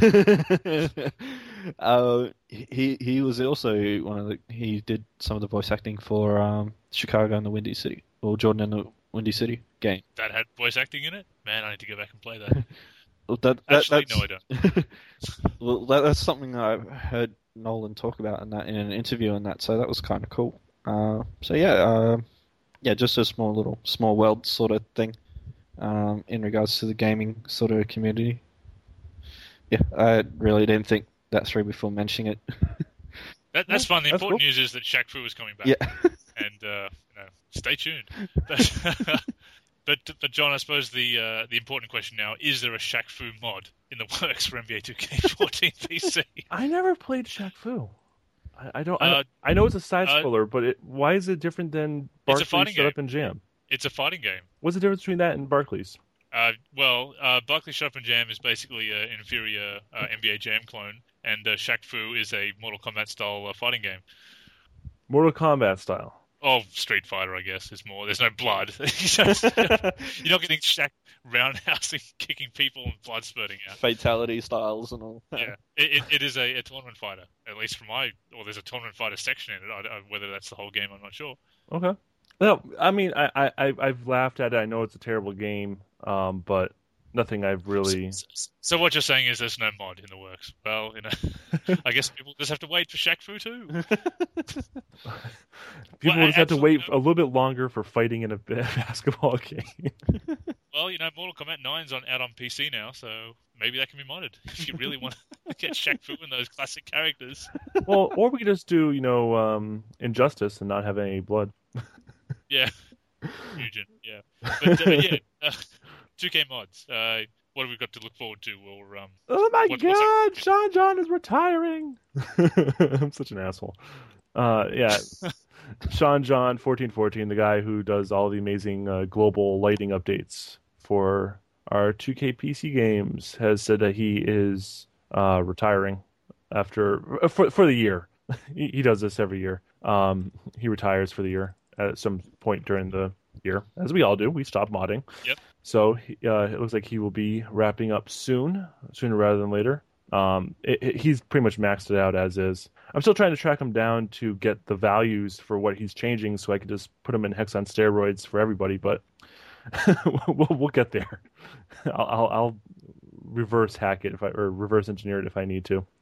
He was also he did some of the voice acting for Chicago and the Windy City, or Jordan and the Windy City game. That had voice acting in it? Man, I need to go back and play that. Well, no, I don't. Well, that's something I've heard Nolan talk about in an interview and that, so that was kind of cool. Just a small world sort of thing in regards to the gaming sort of community. Yeah, I really didn't think that through before mentioning it. That's fun. The That's important cool. news is that Shaq Fu is coming back. Yeah. And stay tuned. But John, I suppose the important question now: is there a Shaq Fu mod in the works for NBA 2K14 PC? I never played Shaq Fu. I don't. I know it's a side scroller, but why is it different than Barclays Shut Up and Jam? It's a fighting game. What's the difference between that and Barclays? Barclays Shut Up and Jam is basically an inferior NBA Jam clone, and Shaq Fu is a Mortal Kombat style fighting game. Mortal Kombat style. Oh, Street Fighter, I guess, is more. There's no blood. You're not getting Shaq roundhousing, kicking people, and blood spurting out. Fatality styles and all. Yeah, it is a tournament fighter. At least there's a tournament fighter section in it. Whether that's the whole game, I'm not sure. Okay. No, I mean, I've laughed at it. I know it's a terrible game, but nothing I've really... So what you're saying is there's no mod in the works. Well, I guess people just have to wait for Shaq Fu too. People just have to wait a little bit longer for fighting in a basketball game. Well, Mortal Kombat 9's out on PC now, so maybe that can be modded if you really want to get Shaq Fu and those classic characters. Well, or we could just do, Injustice and not have any blood. Yeah. Fusion, yeah. But, 2K mods. What have we got to look forward to? Or, oh my God! Sean John is retiring! I'm such an asshole. Sean John 1414, the guy who does all the amazing global lighting updates for our 2K PC Games has said that he is retiring for the year. He does this every year. He retires for the year at some point during the year, as we all do. We stop modding. Yep. So it looks like he will be wrapping up sooner rather than later. He's pretty much maxed it out as is. I'm still trying to track him down to get the values for what he's changing, so I can just put him in hex on steroids for everybody. But we'll get there. I'll reverse hack it or reverse engineer it if I need to.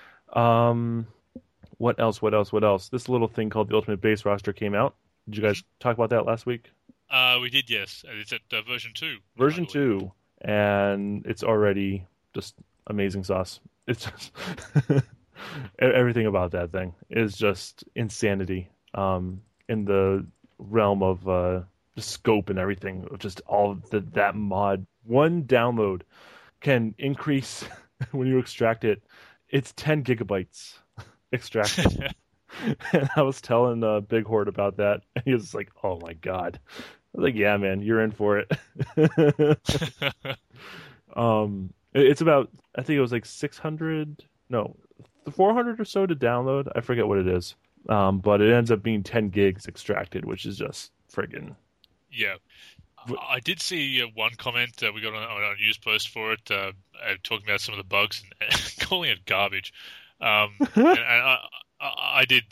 What else? This little thing called the Ultimate Base Roster came out. Did you guys talk about that last week? We did, yes. It's at version 2. Version 2, and it's already just amazing sauce. It's just everything about that thing is just insanity. In the realm of the scope and everything, just all that mod. One download can increase when you extract it. It's 10 gigabytes extracted. And I was telling Big Horde about that, and he was like, "Oh my god!" I was like, "Yeah, man, you're in for it." It's about, I think it was like 600, no, 400 or so to download. I forget what it is, but it ends up being 10 gigs extracted, which is just friggin'. Yeah. I did see one comment we got on a news post for it, talking about some of the bugs and calling it garbage. And I did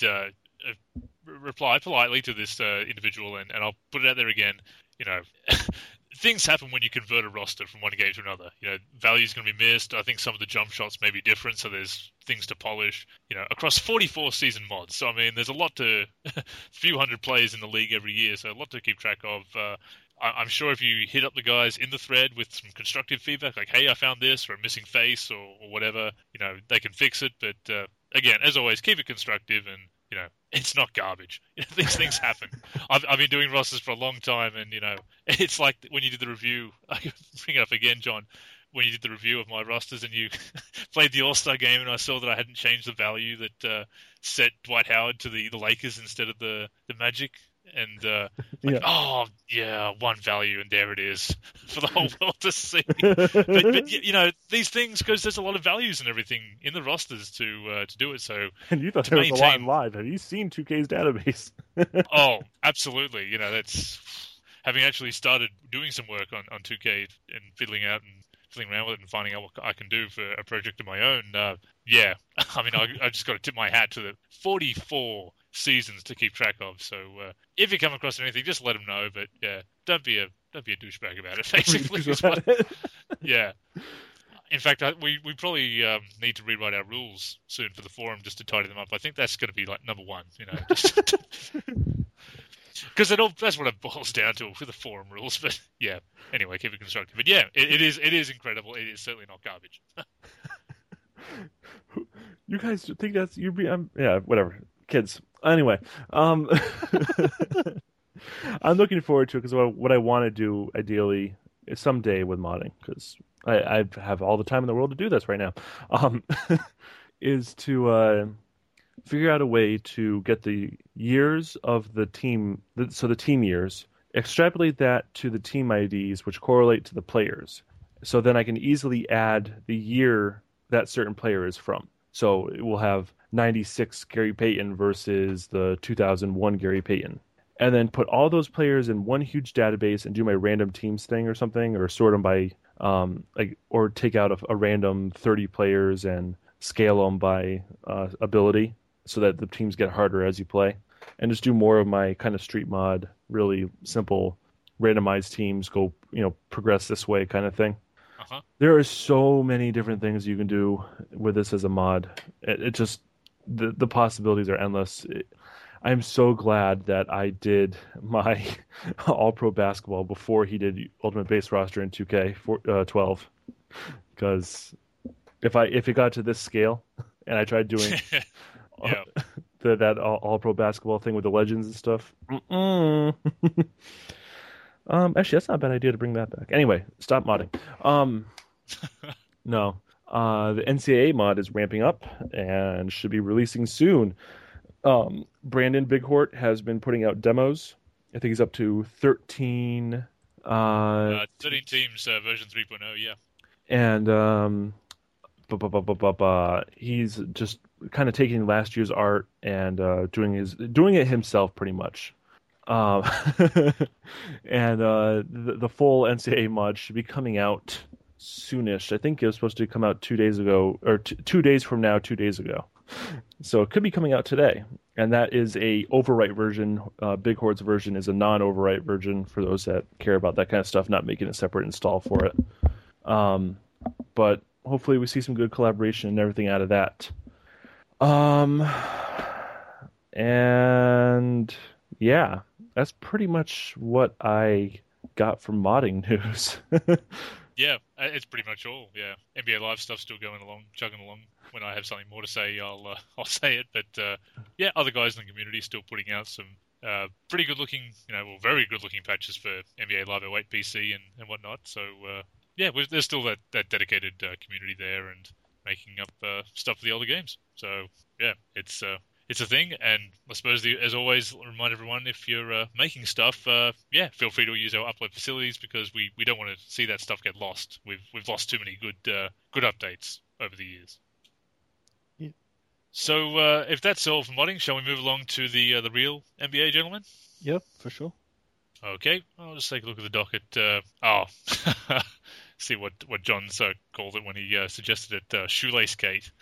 reply politely to this individual, and I'll put it out there again. You know, things happen when you convert a roster from one game to another. You know, value's going to be missed. I think some of the jump shots may be different, so there's things to polish. You know, across 44 season mods. So I mean, there's a lot to few hundred players in the league every year, so a lot to keep track of. I'm sure if you hit up the guys in the thread with some constructive feedback, like, hey, I found this, or a missing face, or whatever, you know, they can fix it. But again, as always, keep it constructive, and, you know, it's not garbage. You know, these things happen. I've been doing rosters for a long time, and, you know, it's like when you did the review, I can bring it up again, John, when you did the review of my rosters and you played the All-Star game, and I saw that I hadn't changed the value that set Dwight Howard to the Lakers instead of the Magic. And oh yeah, one value, and there it is for the whole world to see. But you know, these things, because there's a lot of values and everything in the rosters to do it. So, and you thought there was a lot in live. Have you seen 2K's database? Oh, absolutely. You know, that's having actually started doing some work on 2K and fiddling around with it and finding out what I can do for a project of my own. Yeah, I mean, I just got to tip my hat to the 44 seasons to keep track of. So if you come across anything, just let them know. But yeah, don't be a douchebag about it. Basically, yeah. In fact, we probably need to rewrite our rules soon for the forum just to tidy them up. I think that's going to be like number one. You know, because that's what it boils down to with the forum rules. But yeah, anyway, keep it constructive. But yeah, it is incredible. It is certainly not garbage. You guys think that's yeah, whatever. Kids. Anyway, I'm looking forward to it, because what I want to do ideally is someday with modding, because I have all the time in the world to do this right now, is to figure out a way to get the years of the team, so the team years, extrapolate that to the team IDs, which correlate to the players. So then I can easily add the year that certain player is from. So it will have 96 Gary Payton versus the 2001 Gary Payton. And then put all those players in one huge database and do my random teams thing or something, or sort them by, or take out a random 30 players and scale them by ability so that the teams get harder as you play. And just do more of my kind of street mod, really simple, randomized teams, go, progress this way kind of thing. Uh-huh. There are so many different things you can do with this as a mod. It just, the possibilities are endless. I'm so glad that I did my All-Pro basketball before he did Ultimate Base Roster in 2K12, because if it got to this scale and I tried doing that All-Pro basketball thing with the legends and stuff, actually, that's not a bad idea to bring that back. Anyway, stop modding. No. The NCAA mod is ramping up and should be releasing soon. Brandon Bighort has been putting out demos. I think he's up to 13 13 teams, version 3.0, yeah. And he's just kind of taking last year's art and doing it himself pretty much. Um, and the full NCAA mod should be coming out soonish. I think it was supposed to come out 2 days ago, or 2 days from now, 2 days ago. So it could be coming out today. And that is a overwrite version. Big Horde's version is a non-overwrite version for those that care about that kind of stuff, not making a separate install for it. But hopefully we see some good collaboration and everything out of that. And yeah, that's pretty much what I got from modding news. Yeah, it's pretty much all. Yeah, NBA Live stuff's still going along, chugging along. When I have something more to say, I'll say it. But yeah, other guys in the community still putting out some pretty good looking, very good looking patches for NBA Live 08 PC and whatnot. So yeah, there's still that dedicated community there and making up stuff for the older games. So yeah, it's a thing. And I suppose, as always, remind everyone, if you're making stuff, feel free to use our upload facilities, because we don't want to see that stuff get lost. We've lost too many good updates over the years. Yeah. So if that's all for modding, shall we move along to the real NBA, gentlemen? Yep, for sure. Okay, I'll just take a look at the docket. See what John called it when he suggested it, shoelace gate.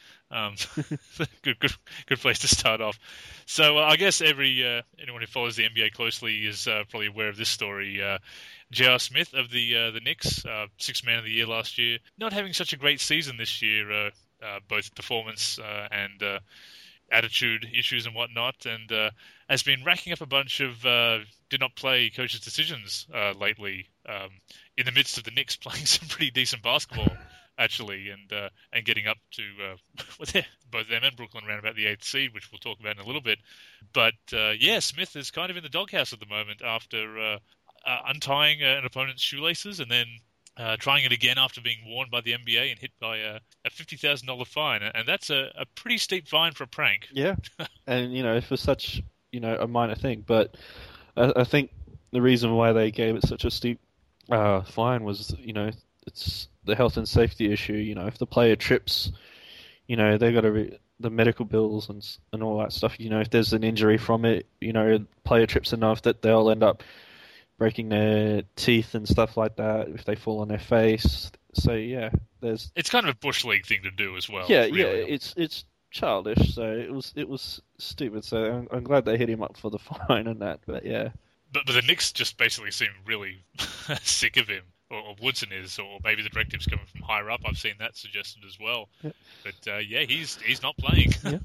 Good place to start off. So I guess anyone who follows the NBA closely is probably aware of this story. J.R. Smith of the Knicks, Sixth Man of the Year last year, not having such a great season this year, both performance and attitude issues and whatnot, and has been racking up a bunch of did not play coaches' decisions lately, in the midst of the Knicks playing some pretty decent basketball, actually, and getting up to both them and Brooklyn around about the 8th seed, which we'll talk about in a little bit. But Smith is kind of in the doghouse at the moment after untying an opponent's shoelaces and then trying it again after being warned by the NBA and hit by a $50,000 fine. And that's a pretty steep fine for a prank. Yeah, and for such a minor thing, but I think the reason why they gave it such a steep fine was it's the health and safety issue. If the player trips, they've got the medical bills and all that stuff. If there's an injury from it, player trips enough that they'll end up breaking their teeth and stuff like that if they fall on their face. So yeah, it's kind of a bush league thing to do as well. Yeah, really. Yeah, it's childish. So it was stupid. So I'm glad they hit him up for the fine and that. But yeah. But the Knicks just basically seem really sick of him, or Woodson is, or maybe the directive's coming from higher up. I've seen that suggested as well. Yeah. But he's not playing. Yeah.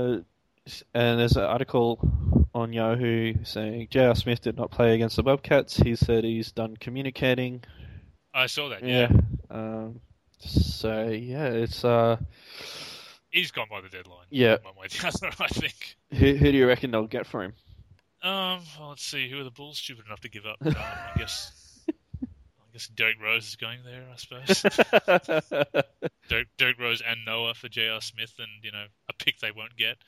And there's an article on Yahoo saying J.R. Smith did not play against the Bobcats. He said he's done communicating. I saw that. Yeah. So yeah, it's he's gone by the deadline. Yeah. One way or the other, I think. Who do you reckon they'll get for him? Well, let's see. Who are the Bulls stupid enough to give up? I guess Derrick Rose is going there, I suppose. Derrick Rose and Noah for J.R. Smith, and a pick they won't get.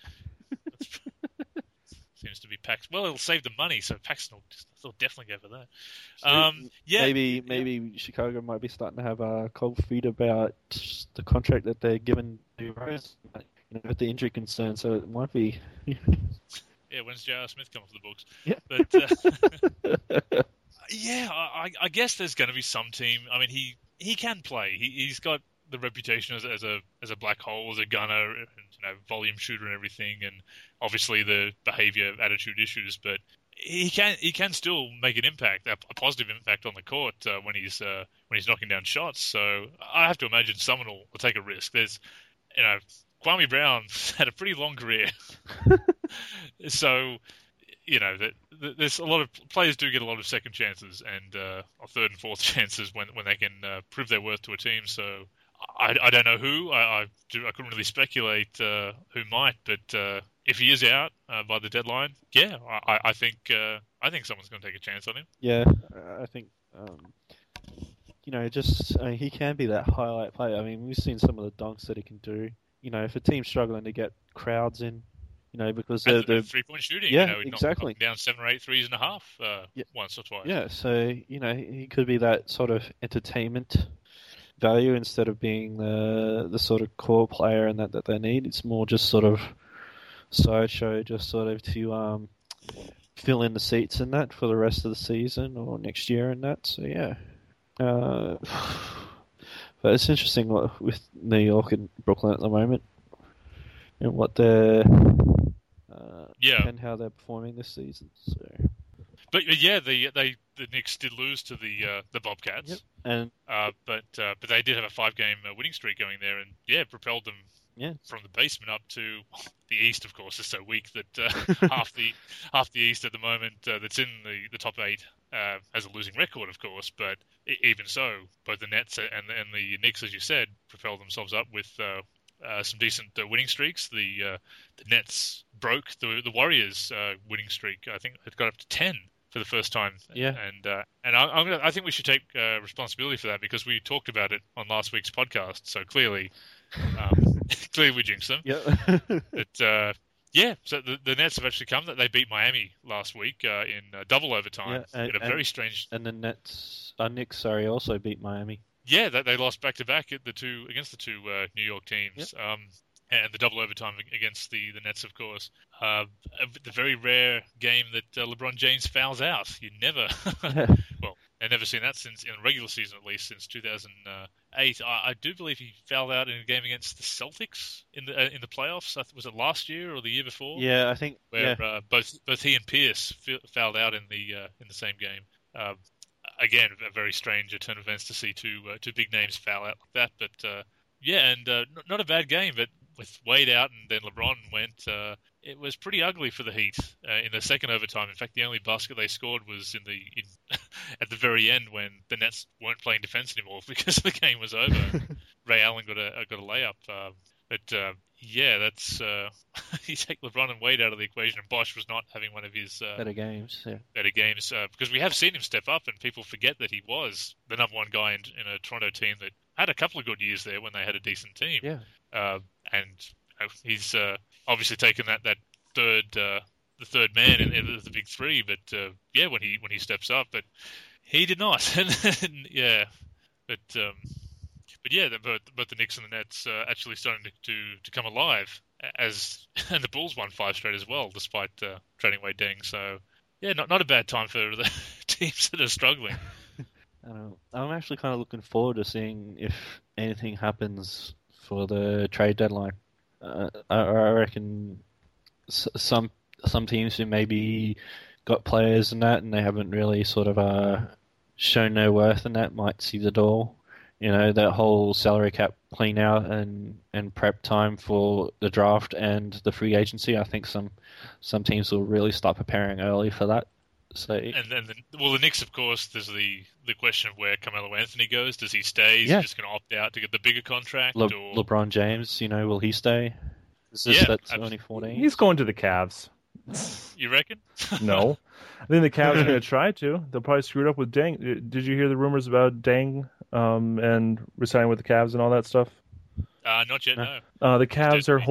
Seems to be Paxson. Well, it'll save them money, so Paxson will definitely go for that. Maybe Chicago might be starting to have a cold feet about the contract that they're giving to Rose, with the injury concern. So it might be. Yeah, when's J.R. Smith come off the books? Yeah. But I guess there's going to be some team. I mean, he can play. He's got the reputation as a black hole, as a gunner, and, volume shooter and everything, and obviously the behavior, attitude issues. But he can still make an impact, a positive impact on the court when he's knocking down shots. So I have to imagine someone will take a risk. There's Kwame Brown had a pretty long career, so there's a lot of players do get a lot of second chances and or third and fourth chances when they can prove their worth to a team. So I don't know who. I couldn't really speculate who might, but if he is out by the deadline, yeah, I think someone's going to take a chance on him. Yeah, I think he can be that highlight player. I mean, we've seen some of the dunks that he can do. If a team's struggling to get crowds in, because And the they're 3-point shooting. yeah, He exactly. knocked down 7 or 8 threes and a half Yeah. once or twice. Yeah, so he could be that sort of entertainment value instead of being the sort of core player and that they need. It's more just sort of sideshow, just sort of to fill in the seats in that for the rest of the season or next year and that. So yeah, but it's interesting with New York and Brooklyn at the moment and what they're and how they're performing this season. So. But yeah, the Knicks did lose to the Bobcats, yep. And but they did have a 5-game winning streak going there, and propelled them from the basement up to the East. Of course, is so weak that half the East at the moment that's in the top 8 has a losing record, of course. But even so, both the Nets and the Knicks, as you said, propelled themselves up with some decent winning streaks. The Nets broke the Warriors' winning streak. I think it got up to 10 for the first time. Yeah. And I think we should take responsibility for that because we talked about it on last week's podcast. So clearly we jinxed them. Yeah. But so the Nets have actually come. They beat Miami last week in double overtime. In a very strange. And the Knicks, also beat Miami. Yeah, they lost back-to-back against the two New York teams. Yep. And the double overtime against the Nets, of course. The very rare game that LeBron James fouls out. You never, well, I've never seen that since in the regular season, at least since 2008. I do believe he fouled out in a game against the Celtics in the playoffs. Was it last year or the year before? Yeah, I think where both he and Pierce fouled out in the same game. Again, a very strange turn of events to see two big names foul out like that. But not a bad game, but with Wade out and then LeBron went, it was pretty ugly for the Heat in the second overtime. In fact, the only basket they scored was at the very end when the Nets weren't playing defense anymore because the game was over. Ray Allen got a layup. That's you take LeBron and Wade out of the equation, and Bosch was not having one of his better games. Yeah. Better games because we have seen him step up, and people forget that he was the number one guy in a Toronto team that had a couple of good years there when they had a decent team. Yeah. And he's obviously taken that the third man in the big three, but when he steps up, but he did not. But the Knicks and the Nets actually starting to come alive and the Bulls won 5 straight as well, despite trading away Deng. So not a bad time for the teams that are struggling. I'm actually kind of looking forward to seeing if anything happens for the trade deadline. I reckon some teams who maybe got players and that, and they haven't really sort of shown their worth in that, might see the door. That whole salary cap clean out and prep time for the draft and the free agency. I think some teams will really start preparing early for that. So the Knicks, of course, there's the question of where Carmelo Anthony goes. Does he stay? Is he just going to opt out to get the bigger contract? Or LeBron James, will he stay? That's only 14. He's going to the Cavs. You reckon? No. I think the Cavs are going to try to. They'll probably screw it up with Deng. Did you hear the rumors about Deng and resigning with the Cavs and all that stuff? Not yet, no. The Cavs are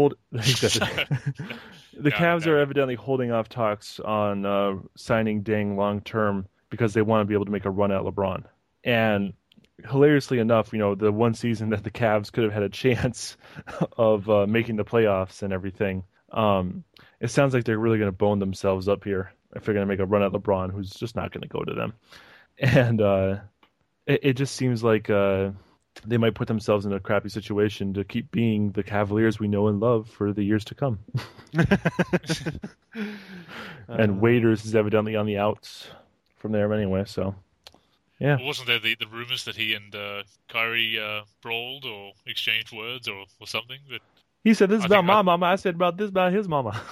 The Cavs are evidently holding off talks on signing Deng long term because they want to be able to make a run at LeBron. And hilariously enough, the one season that the Cavs could have had a chance of making the playoffs and everything, it sounds like they're really going to bone themselves up here if they're going to make a run at LeBron, who's just not going to go to them. And it just seems like they might put themselves in a crappy situation to keep being the Cavaliers we know and love for the years to come. And Waiters is evidently on the outs from there anyway, so yeah. Well, wasn't there the rumors that he and Kyrie brawled or exchanged words or something? But he said, "This is about my mama." I said, "About this about his mama."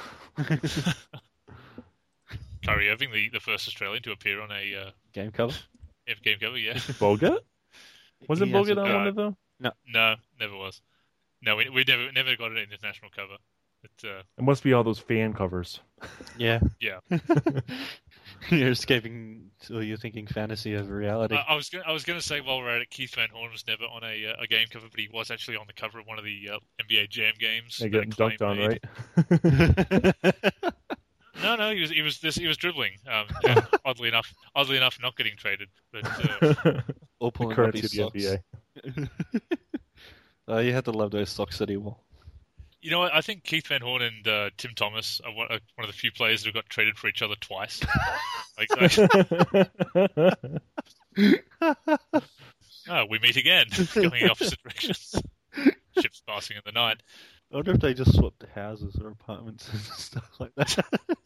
Kyrie Irving, the first Australian to appear on a game cover. Game cover, yeah. Bogut? Wasn't Bogut on one of them? No, never was. No, we never got an international cover. It must be all those fan covers. Yeah. Yeah. You're escaping, or you're thinking fantasy over reality. I was going to say while we're at it, Keith Van Horn was never on a game cover, but he was actually on the cover of one of the NBA Jam games. They get dunked on, right? No, he was dribbling. And oddly enough, not getting traded. But Or pulling the up his currency socks. of the NBA. You had to love those socks that he wore. you know what? I think Keith Van Horn and Tim Thomas are one of the few players who got traded for each other twice. We meet again, going in opposite directions. Ships passing in the night. I wonder if they just swapped houses or apartments and stuff like that.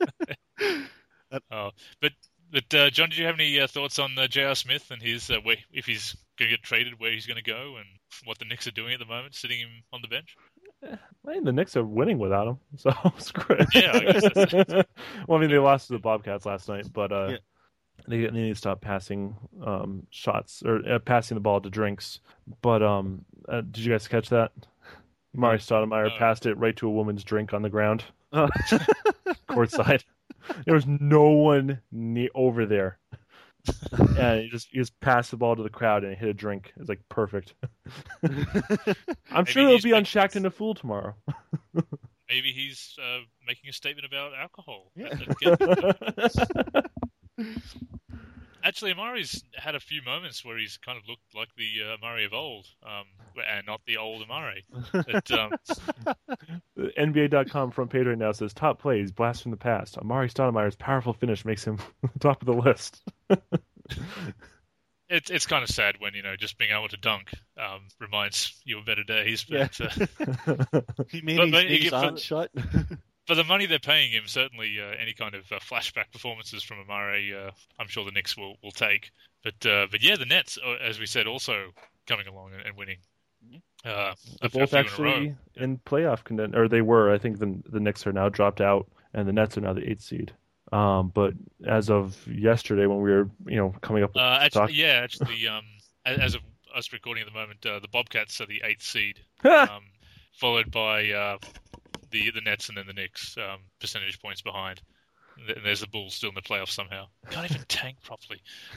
But John, did you have any thoughts on J.R. Smith and his if he's going to get traded, where he's going to go, and what the Knicks are doing at the moment, sitting him on the bench? I mean, the Knicks are winning without him, so screw it. Yeah, I guess that's well, I mean, they lost to the Bobcats last night, but Yeah. they need to stop passing shots or passing the ball to Drinks. But did you guys catch that? Mari Stoudemire passed it right to a woman's drink on the ground, courtside. There was no one over there, and he just passed the ball to the crowd and hit a drink. It's like perfect. I'm sure it'll be on Shaqtin' a Fool tomorrow. Maybe he's making a statement about alcohol. Yeah. Actually, Amari's had a few moments where he's kind of looked like the Amari of old, and not the old Amari. NBA.com front page right now says top plays, blast from the past. Amari Stoudemire's powerful finish makes him top of the list. It's kind of sad when just being able to dunk reminds you of better days. But, You mean but his knees aren't shut? for the money they're paying him, certainly any kind of flashback performances from Amari, I'm sure the Knicks will take. But yeah, the Nets, as we said, also coming along and winning. They're both actually in playoff contention, or they were. I think the Knicks are now dropped out, and the Nets are now the 8th seed. But as of yesterday, when we were coming up with as of us recording at the moment, the Bobcats are the 8th seed, followed by the Nets and then the Knicks, percentage points behind. And there's the Bulls still in the playoffs somehow. Can't even tank properly.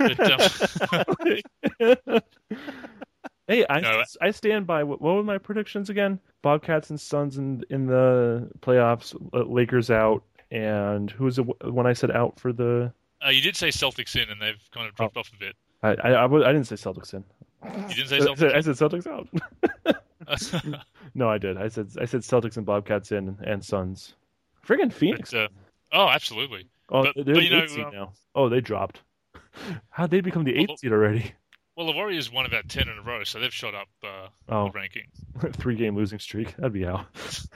But, hey, I stand by what were my predictions again? Bobcats and Suns in the playoffs. Lakers out, and who's when I said out for the? You did say Celtics in, and they've kind of dropped off a bit. I didn't say Celtics in. You didn't say Celtics. I said Celtics out. No, I did. I said Celtics and Bobcats in, and Suns. Friggin' Phoenix. Absolutely. Oh, but they're the 8th seed now. Oh, they dropped. How'd they become the 8th seed already? Well, the Warriors won about 10 in a row, so they've shot up the ranking. 3-game losing streak. That'd be how.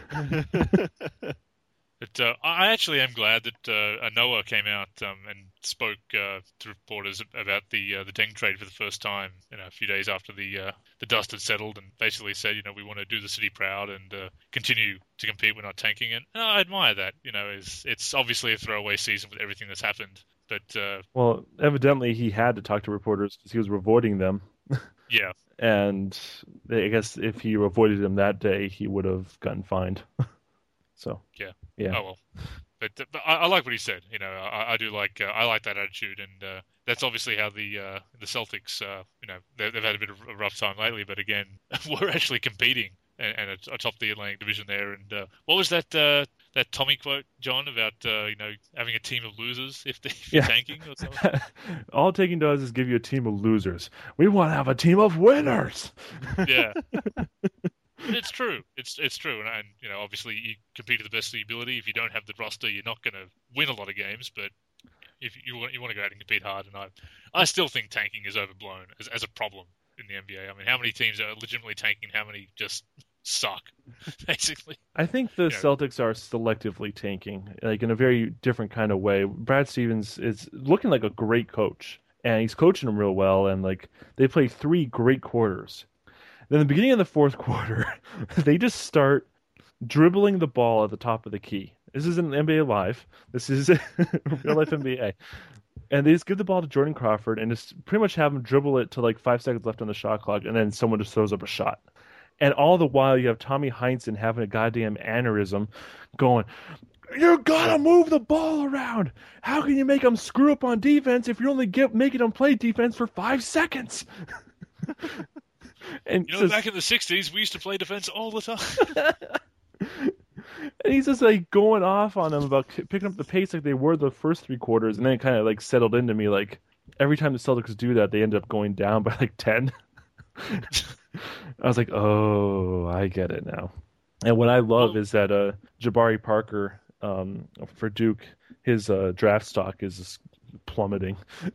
But I actually am glad that Noah came out and spoke to reporters about the Deng trade for the first time. A few days after the dust had settled, and basically said, we want to do the city proud and continue to compete. We're not tanking it. And I admire that. It's obviously a throwaway season with everything that's happened. But well, evidently he had to talk to reporters because he was avoiding them. Yeah. And I guess if he avoided them that day, he would have gotten fined. So yeah. Oh well, but I like what he said. I do like I like that attitude, and that's obviously how the Celtics. They've had a bit of a rough time lately, but again, we're actually competing and atop the Atlantic Division there. And what was that Tommy quote, John, about having a team of losers if you're tanking or something? All taking does is give you a team of losers. We want to have a team of winners. Yeah. It's true. It's true, and obviously you compete to the best of your ability. If you don't have the roster, you're not going to win a lot of games. But if you want to go out and compete hard, and I still think tanking is overblown as a problem in the NBA. I mean, how many teams are legitimately tanking? How many just suck, basically? I think the Celtics are selectively tanking, like in a very different kind of way. Brad Stevens is looking like a great coach, and he's coaching them real well. And like they play 3 great quarters. Then the beginning of the 4th quarter, they just start dribbling the ball at the top of the key. This isn't NBA Live. This is real life NBA. And they just give the ball to Jordan Crawford and just pretty much have him dribble it to like 5 seconds left on the shot clock, and then someone just throws up a shot. And all the while you have Tommy Heinsohn having a goddamn aneurysm going, You're gonna move the ball around. How can you make them screw up on defense if you're only making them play defense for 5 seconds? And back in the 60s, we used to play defense all the time. And he's just like going off on them about picking up the pace like they were the first 3 quarters, and then it kind of like settled into me like every time the Celtics do that, they end up going down by like 10. I was like, oh, I get it now. And what I love is that Jabari Parker for Duke, his draft stock is plummeting.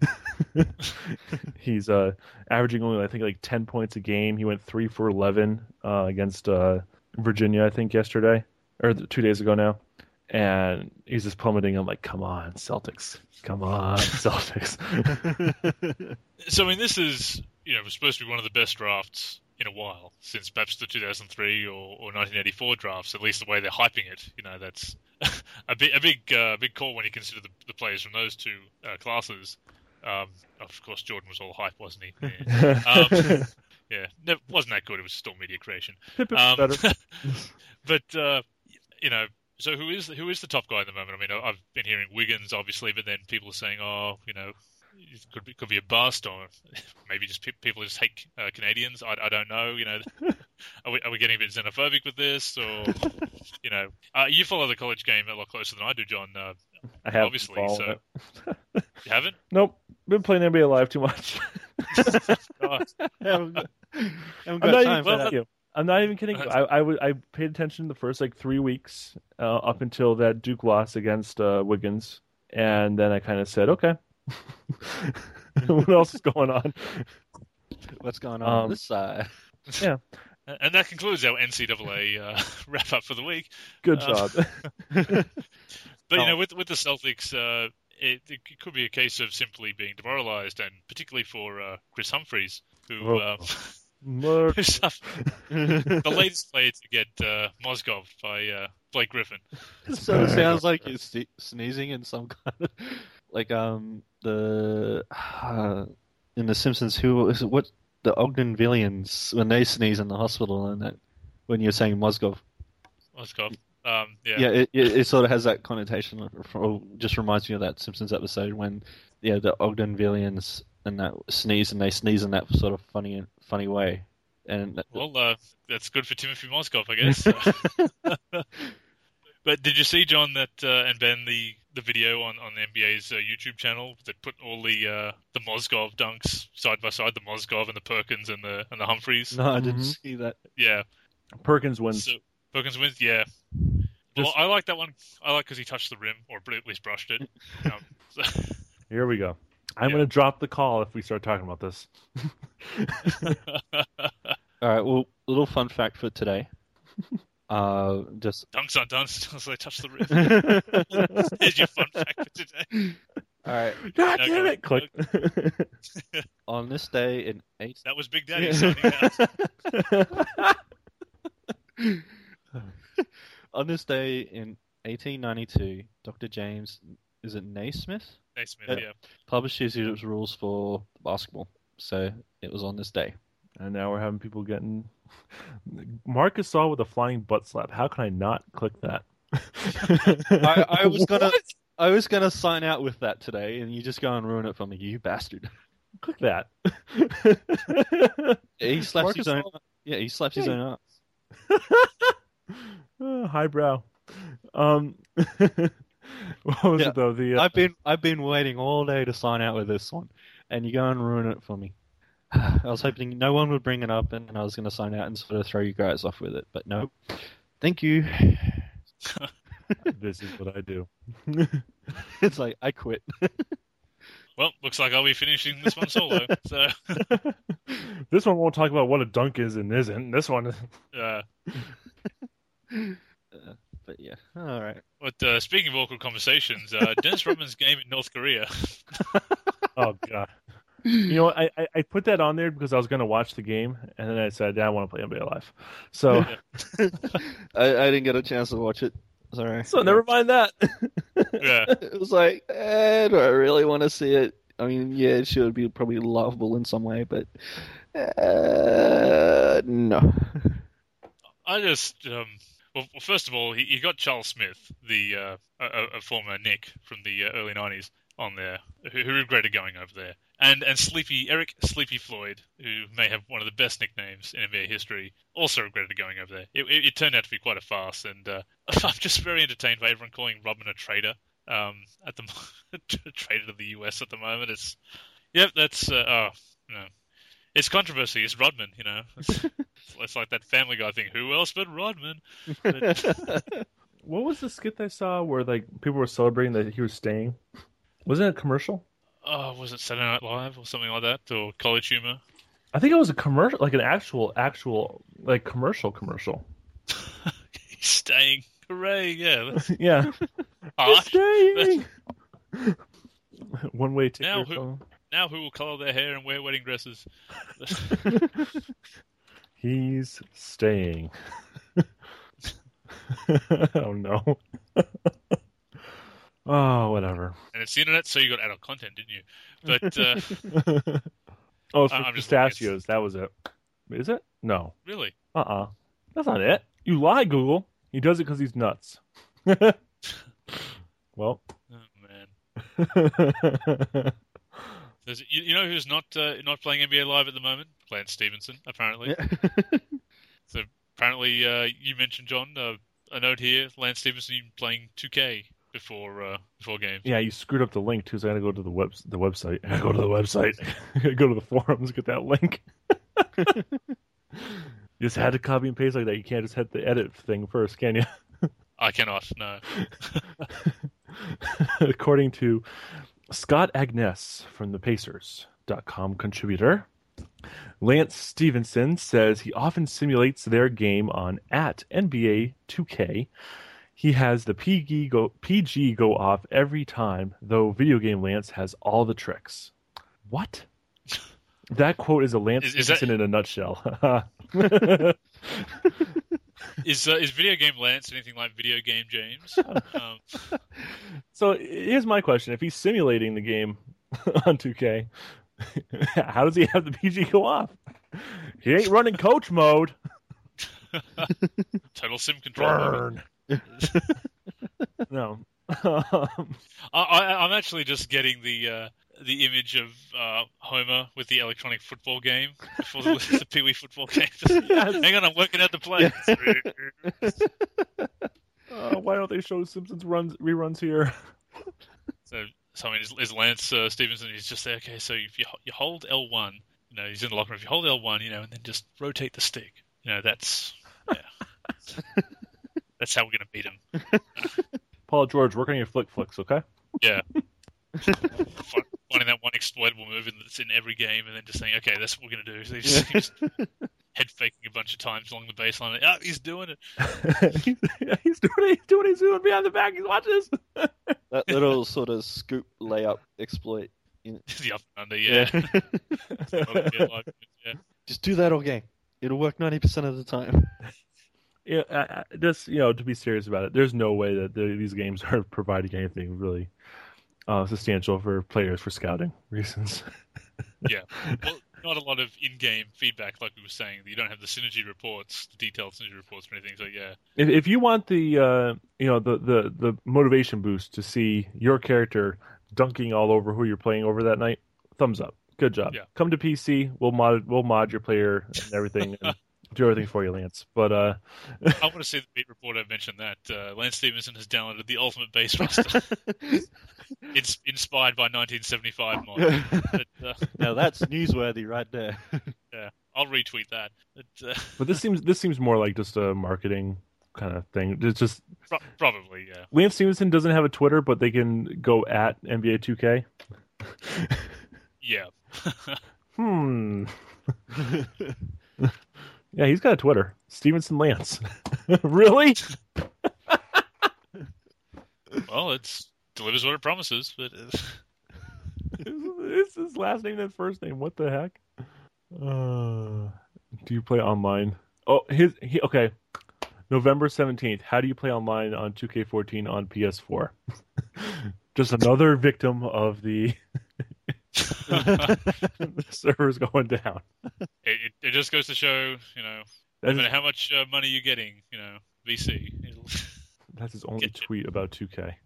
He's averaging only, I think, like 10 points a game. He went 3 for 11 against Virginia, I think, yesterday or 2 days ago now. And he's just plummeting. I'm like, come on, Celtics. Come on, Celtics. So, I mean, this is, supposed to be one of the best drafts in a while, since perhaps the 2003 or 1984 drafts, at least the way they're hyping it. That's a big call when you consider the players from those two classes. Of course, Jordan was all hype, wasn't he? Yeah, yeah, wasn't that good. It was still media creation. Better. But so who is the top guy at the moment? I mean, I've been hearing Wiggins, obviously, but then people are saying, it could be a bust, or maybe just people just hate Canadians. I don't know. Are we getting a bit xenophobic with this, or you follow the college game a lot closer than I do, John. I have obviously. So you haven't? Nope. Been playing NBA Live too much. I'm not even kidding. I paid attention the first like 3 weeks up until that Duke loss against Wiggins, and then I kind of said, okay. What else is going on? What's going on this side? Yeah. And that concludes our NCAA wrap up for the week. Good job. But with the Celtics, it could be a case of simply being demoralized, and particularly for Chris Humphries, who the latest player to get Mozgov by Blake Griffin. So it sounds like you're sneezing in some kind of like in The Simpsons. Who is it? What the Ogden Villains when they sneeze in the hospital, and that when you're saying Mozgov. Yeah. It sort of has that connotation. Just reminds me of that Simpsons episode when the Ogden Villains and that sneeze, and they sneeze in that sort of funny way. And that's good for Timothy Mozgov, I guess. But did you see, John, that and Ben, the video on the NBA's YouTube channel that put all the Mozgov dunks side by side, the Mozgov and the Perkins and the Humphries? No, I didn't see that. Yeah, Perkins wins. Perkins wins. Yeah. Well, I like that one. I like because he touched the rim, or at least brushed it. Here we go. I'm going to drop the call if we start talking about this. All right. Well, little fun fact for today. Just dunks on dunks until they touch the rim. Here's your fun fact for today. All right. God damn it! Click. On this day in that was Big Daddy signing out. On this day in 1892, Dr. James, is it Naismith? Naismith, yeah. Published his rules for basketball. So it was on this day. And now we're having people getting Marcus Saul with a flying butt slap. How can I not click that? I was gonna sign out with that today, and you just go and ruin it for me, you bastard. Click that. He slaps his own. Yeah, he slaps his own ass. Highbrow. What was it though? I've been waiting all day to sign out with this one, and you go and ruin it for me. I was hoping no one would bring it up, and I was going to sign out and sort of throw you guys off with it, but no. Thank you. This is what I do. It's like I quit. Well, looks like I'll be finishing this one solo. So this one won't talk about what a dunk is and isn't. This one, but yeah, all right. But speaking of awkward conversations, Dennis Rodman's game in North Korea. Oh god. You know, I put that on there because I was going to watch the game, and then I decided I want to play NBA Live. So I didn't get a chance to watch it. Sorry. So never mind that. Yeah. It was like, do I really want to see it? I mean, yeah, it should be probably laughable in some way, but no. I just Well, first of all, he got Charles Smith, the a former Nick from the early '90s, on there, who regretted going over there, and Eric Sleepy Floyd, who may have one of the best nicknames in NBA history, also regretted going over there. It turned out to be quite a farce, and I'm just very entertained by everyone calling Rodman a traitor. At the traitor to the US at the moment. That's it's controversy. It's Rodman, It's like that Family Guy thing. Who else but Rodman? But, What was the skit I saw where like people were celebrating that he was staying? Wasn't it a commercial? was it Saturday Night Live or something like that, or College Humor? I think it was a commercial, like an actual like commercial. He's staying. Hooray! Yeah. Yeah. He's staying. One way ticket. Now who will color their hair and wear wedding dresses? He's staying. Oh no. Oh, whatever. And it's the internet, so you got adult content, didn't you? But oh, it's for pistachios. That was it. Is it? No. Really? That's not it. You lie, Google. He does it because he's nuts. Well. Oh man. You know who's not playing NBA Live at the moment? Lance Stevenson, apparently. Yeah. So apparently, you mentioned, John, a note here: Lance Stevenson playing 2K before games. Yeah, you screwed up the link too, so I gotta go to the website. I gotta go to the website. I gotta go to the forums, get that link. You just had to copy and paste like that. You can't just hit the edit thing first, can you? I cannot, no. According to Scott Agnes from the Pacers.com contributor, Lance Stevenson says he often simulates their game on @NBA 2K. He has the PG go off every time, though video game Lance has all the tricks. What? That quote is a Lance Stevenson in a nutshell. Is video game Lance anything like video game James? So here's my question: if he's simulating the game on 2K, how does he have the PG go off? He ain't running coach mode. Total sim control. Burn. No. I'm actually just getting the image of Homer with the electronic football game before the Pee Wee football game. Yes. Hang on, I'm working out the play. Yes. Why don't they show Simpsons reruns here? So I mean, is Lance Stevenson? He's just there. Okay, so if you hold L1, he's in the locker room. If you hold L1, and then just rotate the stick. That's that's how we're gonna beat him. Paul George, work on your flicks, okay? Yeah. Finding that one exploitable move that's in every game, and then just saying, "Okay, that's what we're gonna do." So he's head faking a bunch of times along the baseline. Oh, he's doing it. He's doing behind the back. He's watching this. That little sort of scoop layup exploit. The up and under, yeah. Just do that all game. It'll work 90% of the time. Yeah, just to be serious about it, there's no way that these games are providing anything really substantial for players for scouting reasons. Yeah, well, not a lot of in-game feedback, like we were saying. You don't have the synergy reports, the detailed synergy reports, or anything. So yeah, if you want the the motivation boost to see your character dunking all over who you're playing over that night, thumbs up. Good job. Yeah. Come to PC. We'll mod your player and everything. And do everything for you, Lance. But I want to see the beat reporter mention that Lance Stevenson has downloaded the Ultimate Base roster. It's inspired by 1975 mod. Now that's newsworthy right there. Yeah, I'll retweet that. But this seems more like just a marketing kind of thing. It's just probably, yeah. Lance Stevenson doesn't have a Twitter, but they can go at NBA 2K. Yeah. Yeah, he's got a Twitter. Stevenson Lance. Really? Well, it delivers what it promises, but Is his last name and first name? What the heck? Do you play online? Oh, okay. November 17th. How do you play online on 2K14 on PS4? Just another victim of the servers going down. It just goes to show, no matter how much money you're getting, VC. That's his only Get you. tweet about 2K.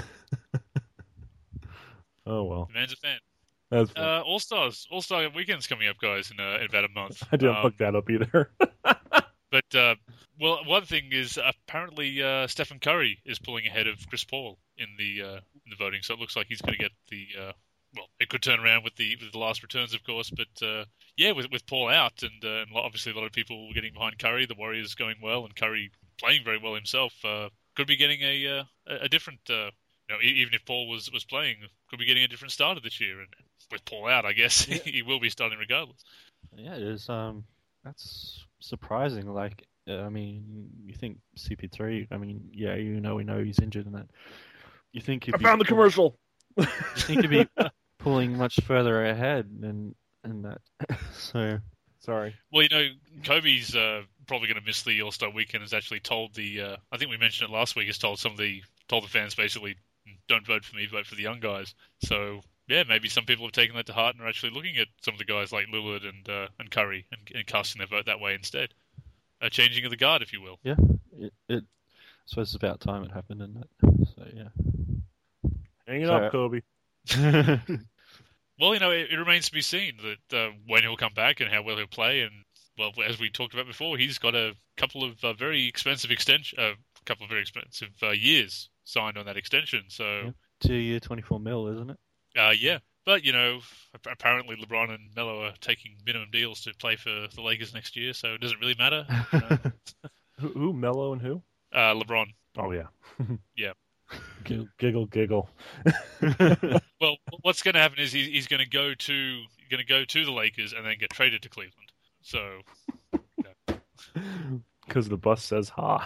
Oh well. The man's a fan. That's fun. All-Star weekend's coming up, guys, in about a month. I didn't look that up either. But one thing is apparently Stephen Curry is pulling ahead of Chris Paul in the voting, so it looks like he's going to get the. Well, it could turn around with the last returns, of course, but with Paul out and obviously a lot of people getting behind Curry, the Warriors going well, and Curry playing very well himself, could be getting a different. Even if Paul was playing, could be getting a different starter this year. And with Paul out, I guess he will be starting regardless. Yeah, it is. That's surprising. Like, I mean, you think CP3? I mean, yeah, we know he's injured and that. You think I found the commercial. You think he'd be pulling much further ahead and that. So sorry. Well, Kobe's probably going to miss the All-Star weekend. Has actually told the. I think we mentioned it last week. Has told the fans basically, don't vote for me, vote for the young guys. So yeah, maybe some people have taken that to heart and are actually looking at some of the guys like Lillard and Curry and casting their vote that way instead. A changing of the guard, if you will. Yeah, I suppose it's about time it happened, isn't it? So yeah. Hang it up, Kobe. Well, it remains to be seen that when he'll come back and how well he'll play. And well, as we talked about before, he's got a couple of very expensive years signed on that extension. So 2 year, 24 mil, isn't it? Yeah. But, apparently LeBron and Melo are taking minimum deals to play for the Lakers next year, so it doesn't really matter. Who? Melo and who? LeBron. Oh, yeah. Yeah. Giggle. Well, what's going to happen is he's going to go to the Lakers and then get traded to Cleveland. So, because the bus says ha.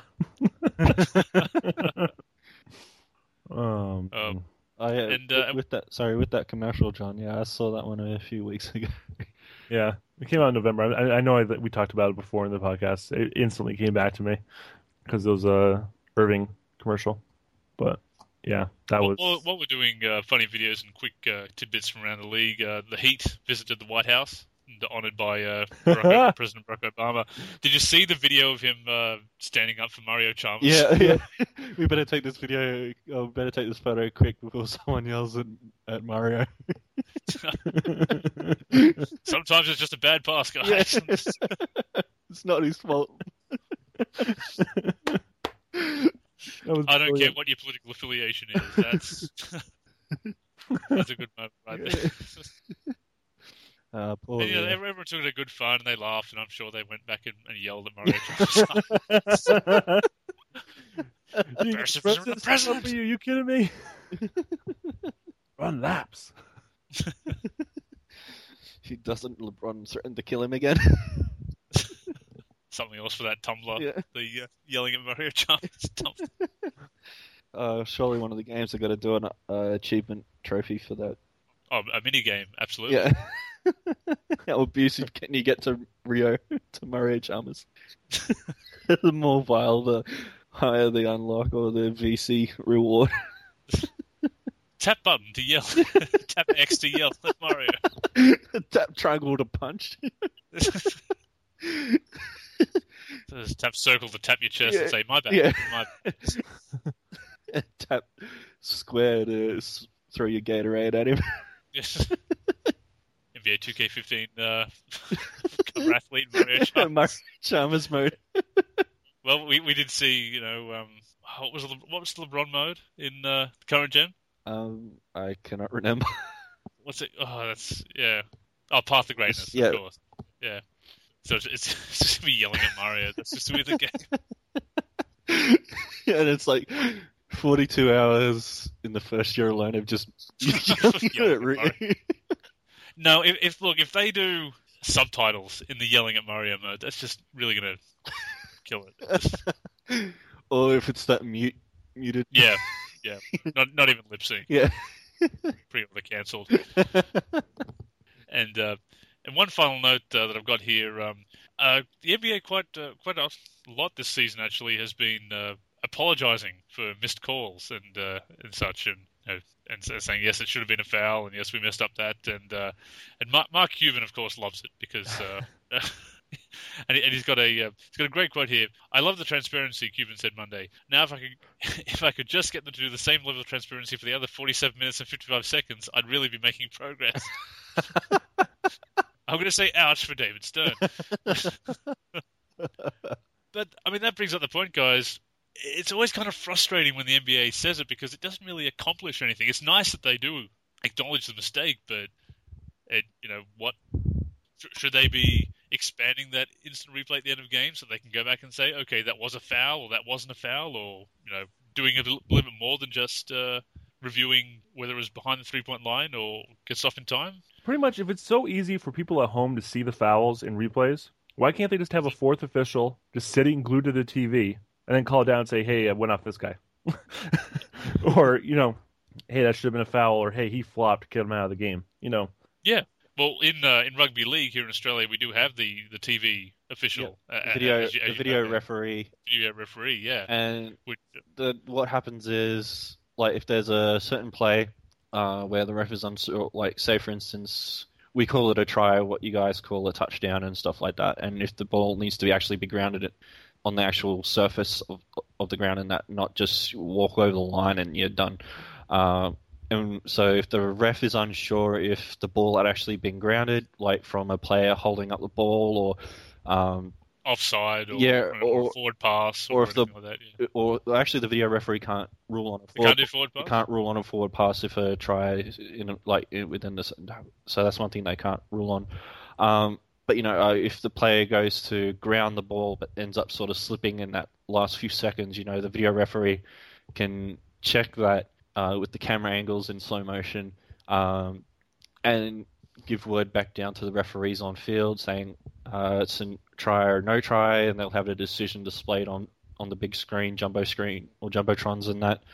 Oh yeah, and with that commercial, John. Yeah, I saw that one a few weeks ago. Yeah, it came out in November. I know that we talked about it before in the podcast. It instantly came back to me because it was a Irving commercial. But yeah, was. While we're doing funny videos and quick tidbits from around the league, the Heat visited the White House, honoured by President Barack Obama. Did you see the video of him standing up for Mario Chalmers? Yeah. We better take this photo quick before someone yells at Mario. Sometimes it's just a bad pass, guys. Yeah. It's not his fault. I don't care what your political affiliation is. That's a good moment right there. Everyone took it a good fun and they laughed, and I'm sure they went back and yelled at Mario Chalmers. The president. Are you kidding me? Run laps. If he doesn't, LeBron threaten to kill him again. Something else for that Tumblr. Yeah. The yelling at Mario Chalmers Tumblr. Surely one of the games I got to do an achievement trophy for that. Oh, a mini game, absolutely. Yeah. How abusive can you get to Rio, to Mario Chalmers? The more vile, the higher the unlock or the VC reward. Tap button to yell. Tap X to yell at Mario. Tap triangle to punch. Just tap circle to tap your chest and say, my bad. Yeah. My bad. Tap square to throw your Gatorade at him. Yes. NBA 2K15 athlete Mario Chalmers. Mario Chalmers mode. Well, we did see, what was the LeBron mode in the current gen? I cannot remember. What's it? Oh, that's Oh, Path to Greatness, of course. Yeah. So it's just me yelling at Mario. That's just with the game. Yeah, and it's like 42 hours in the first year alone of just yelling at No, if they do subtitles in the yelling at Mario mode, that's just really gonna kill it. Or if it's that muted. Yeah. Not even lip sync. Yeah. Pre-order cancelled. And one final note that I've got here: the NBA quite a lot this season actually has been apologising for missed calls and such, and saying yes, it should have been a foul, and yes, we messed up that, and Mark Cuban of course loves it because and he's got a great quote here. I love the transparency, Cuban said Monday. Now, if I could just get them to do the same level of transparency for the other 47 minutes and 55 seconds, I'd really be making progress. I'm going to say ouch for David Stern. But, I mean, that brings up the point, guys. It's always kind of frustrating when the NBA says it because it doesn't really accomplish anything. It's nice that they do acknowledge the mistake, but, what should they be expanding that instant replay at the end of games so they can go back and say, okay, that was a foul or that wasn't a foul, or doing a little bit more than just reviewing whether it was behind the 3-point line or gets off in time? Pretty much, if it's so easy for people at home to see the fouls in replays, why can't they just have a fourth official just sitting glued to the TV and then call it down and say, hey, I went off this guy? Or, hey, that should have been a foul, or hey, he flopped, get him out of the game, Yeah. Well, in rugby league here in Australia, we do have the TV official, the video referee. Video referee, yeah. And what happens is, like, if there's a certain play where the ref is unsure, like, say for instance, we call it a try, what you guys call a touchdown and stuff like that, and if the ball needs to actually be grounded on the actual surface of the ground and that, not just walk over the line and you're done. And so if the ref is unsure if the ball had actually been grounded, like from a player holding up the ball or offside or forward pass or if anything like that, yeah. Or actually the video referee can't rule on a forward pass if a try within the, so that's one thing they can't rule on. But if the player goes to ground the ball but ends up sort of slipping in that last few seconds, the video referee can check that with the camera angles in slow motion, and give word back down to the referees on field saying it's a try or no try, and they'll have a decision displayed on the big screen or jumbotrons and that.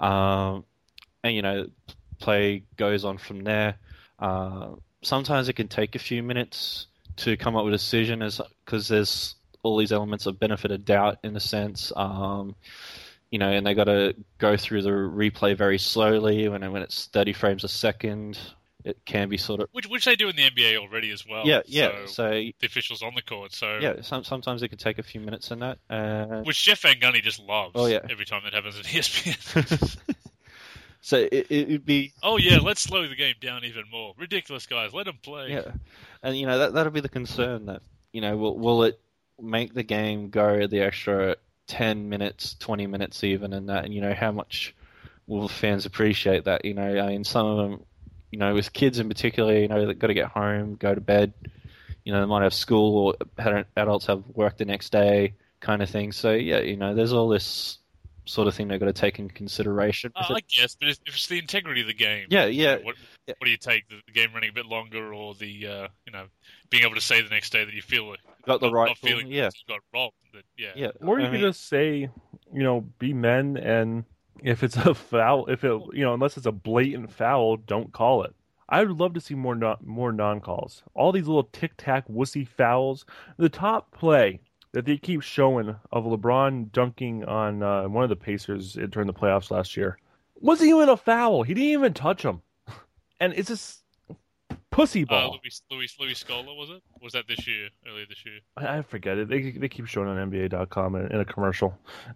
And play goes on from there. Sometimes it can take a few minutes to come up with a decision, because there's all these elements of benefit of doubt in a sense. And they got to go through the replay very slowly. When it's 30 frames a second, it can be sort of... Which they do in the NBA already as well. Yeah. So the officials on the court. So yeah, sometimes it can take a few minutes in that. Which Jeff Van Gundy just loves. Oh, yeah. Every time that happens at ESPN. So it'd be... Oh, yeah, let's slow the game down even more. Ridiculous, guys. Let them play. Yeah. And, that'll be the concern that, will it make the game go the extra 10 minutes, 20 minutes even, and that, and, how much will fans appreciate that? I mean, some of them, with kids in particular, they've got to get home, go to bed, they might have school, or adults have work the next day kind of thing. So, yeah, there's all this sort of thing they've got to take into consideration. I guess, but if it's the integrity of the game, what do you take? The game running a bit longer, or the being able to say the next day that you feel got the right feeling, yeah, you got robbed. Or you could just say, be men, and if it's a foul, unless it's a blatant foul, don't call it. I would love to see more non-calls. All these little tic-tac wussy fouls. The top play that they keep showing of LeBron dunking on one of the Pacers during the playoffs last year wasn't even a foul. He didn't even touch him. And it's just pussy ball. Louis Scola, was it? Was that earlier this year? I forget it. They keep showing it on NBA.com in a commercial.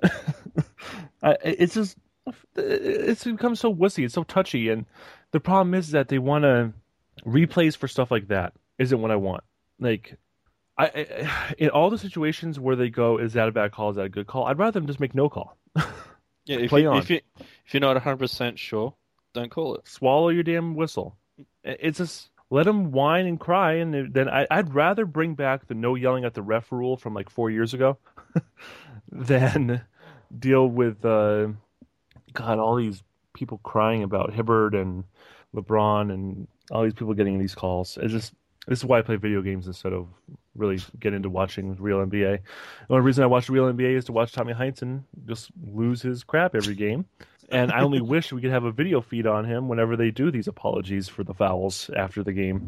It's become so wussy. It's so touchy. And the problem is that they want to replays for stuff like that. Isn't what I want. Like, in all the situations where they go, is that a bad call? Is that a good call? I'd rather them just make no call. Yeah, if you're not 100% sure, don't call it. Swallow your damn whistle. It's just let them whine and cry, and then I'd rather bring back the no yelling at the ref rule from like 4 years ago than deal with all these people crying about Hibbert and LeBron and all these people getting these calls. This is why I play video games instead of really get into watching real NBA. The only reason I watch real NBA is to watch Tommy Heinsohn just lose his crap every game. And I only wish we could have a video feed on him whenever they do these apologies for the fouls after the game.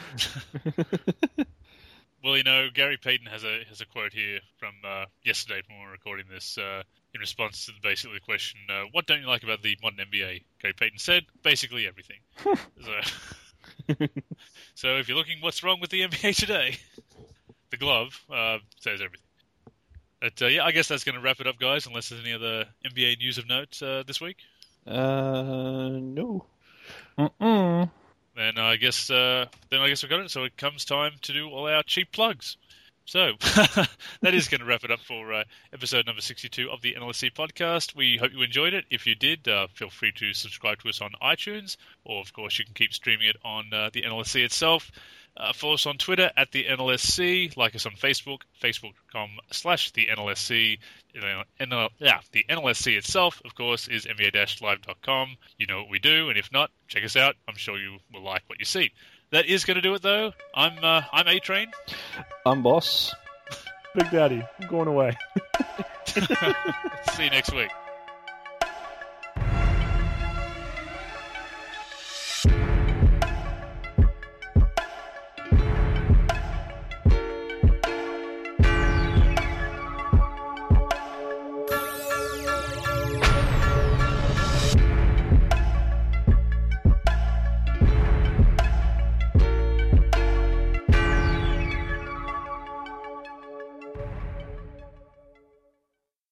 Well, Gary Payton has a quote here from yesterday when we were recording this in response to basically the question, what don't you like about the modern NBA? Gary Payton said, basically everything. So if you're looking what's wrong with the NBA today, the glove says everything. But yeah, I guess that's going to wrap it up, guys. Unless there's any other NBA news of note this week. No. Then I guess we got it. So it comes time to do all our cheap plugs. So that is going to wrap it up for episode number 62 of the NLSC podcast. We hope you enjoyed it. If you did, feel free to subscribe to us on iTunes, or of course you can keep streaming it on the NLSC itself. Follow us on Twitter at the NLSC. Like us on Facebook, facebook.com/the NLSC. The NLSC itself, of course, is nba-live.com. You know what we do, and if not, check us out. I'm sure you will like what you see. That is going to do it, though. I'm A-Train. I'm Boss. Big Daddy, I'm going away. See you next week.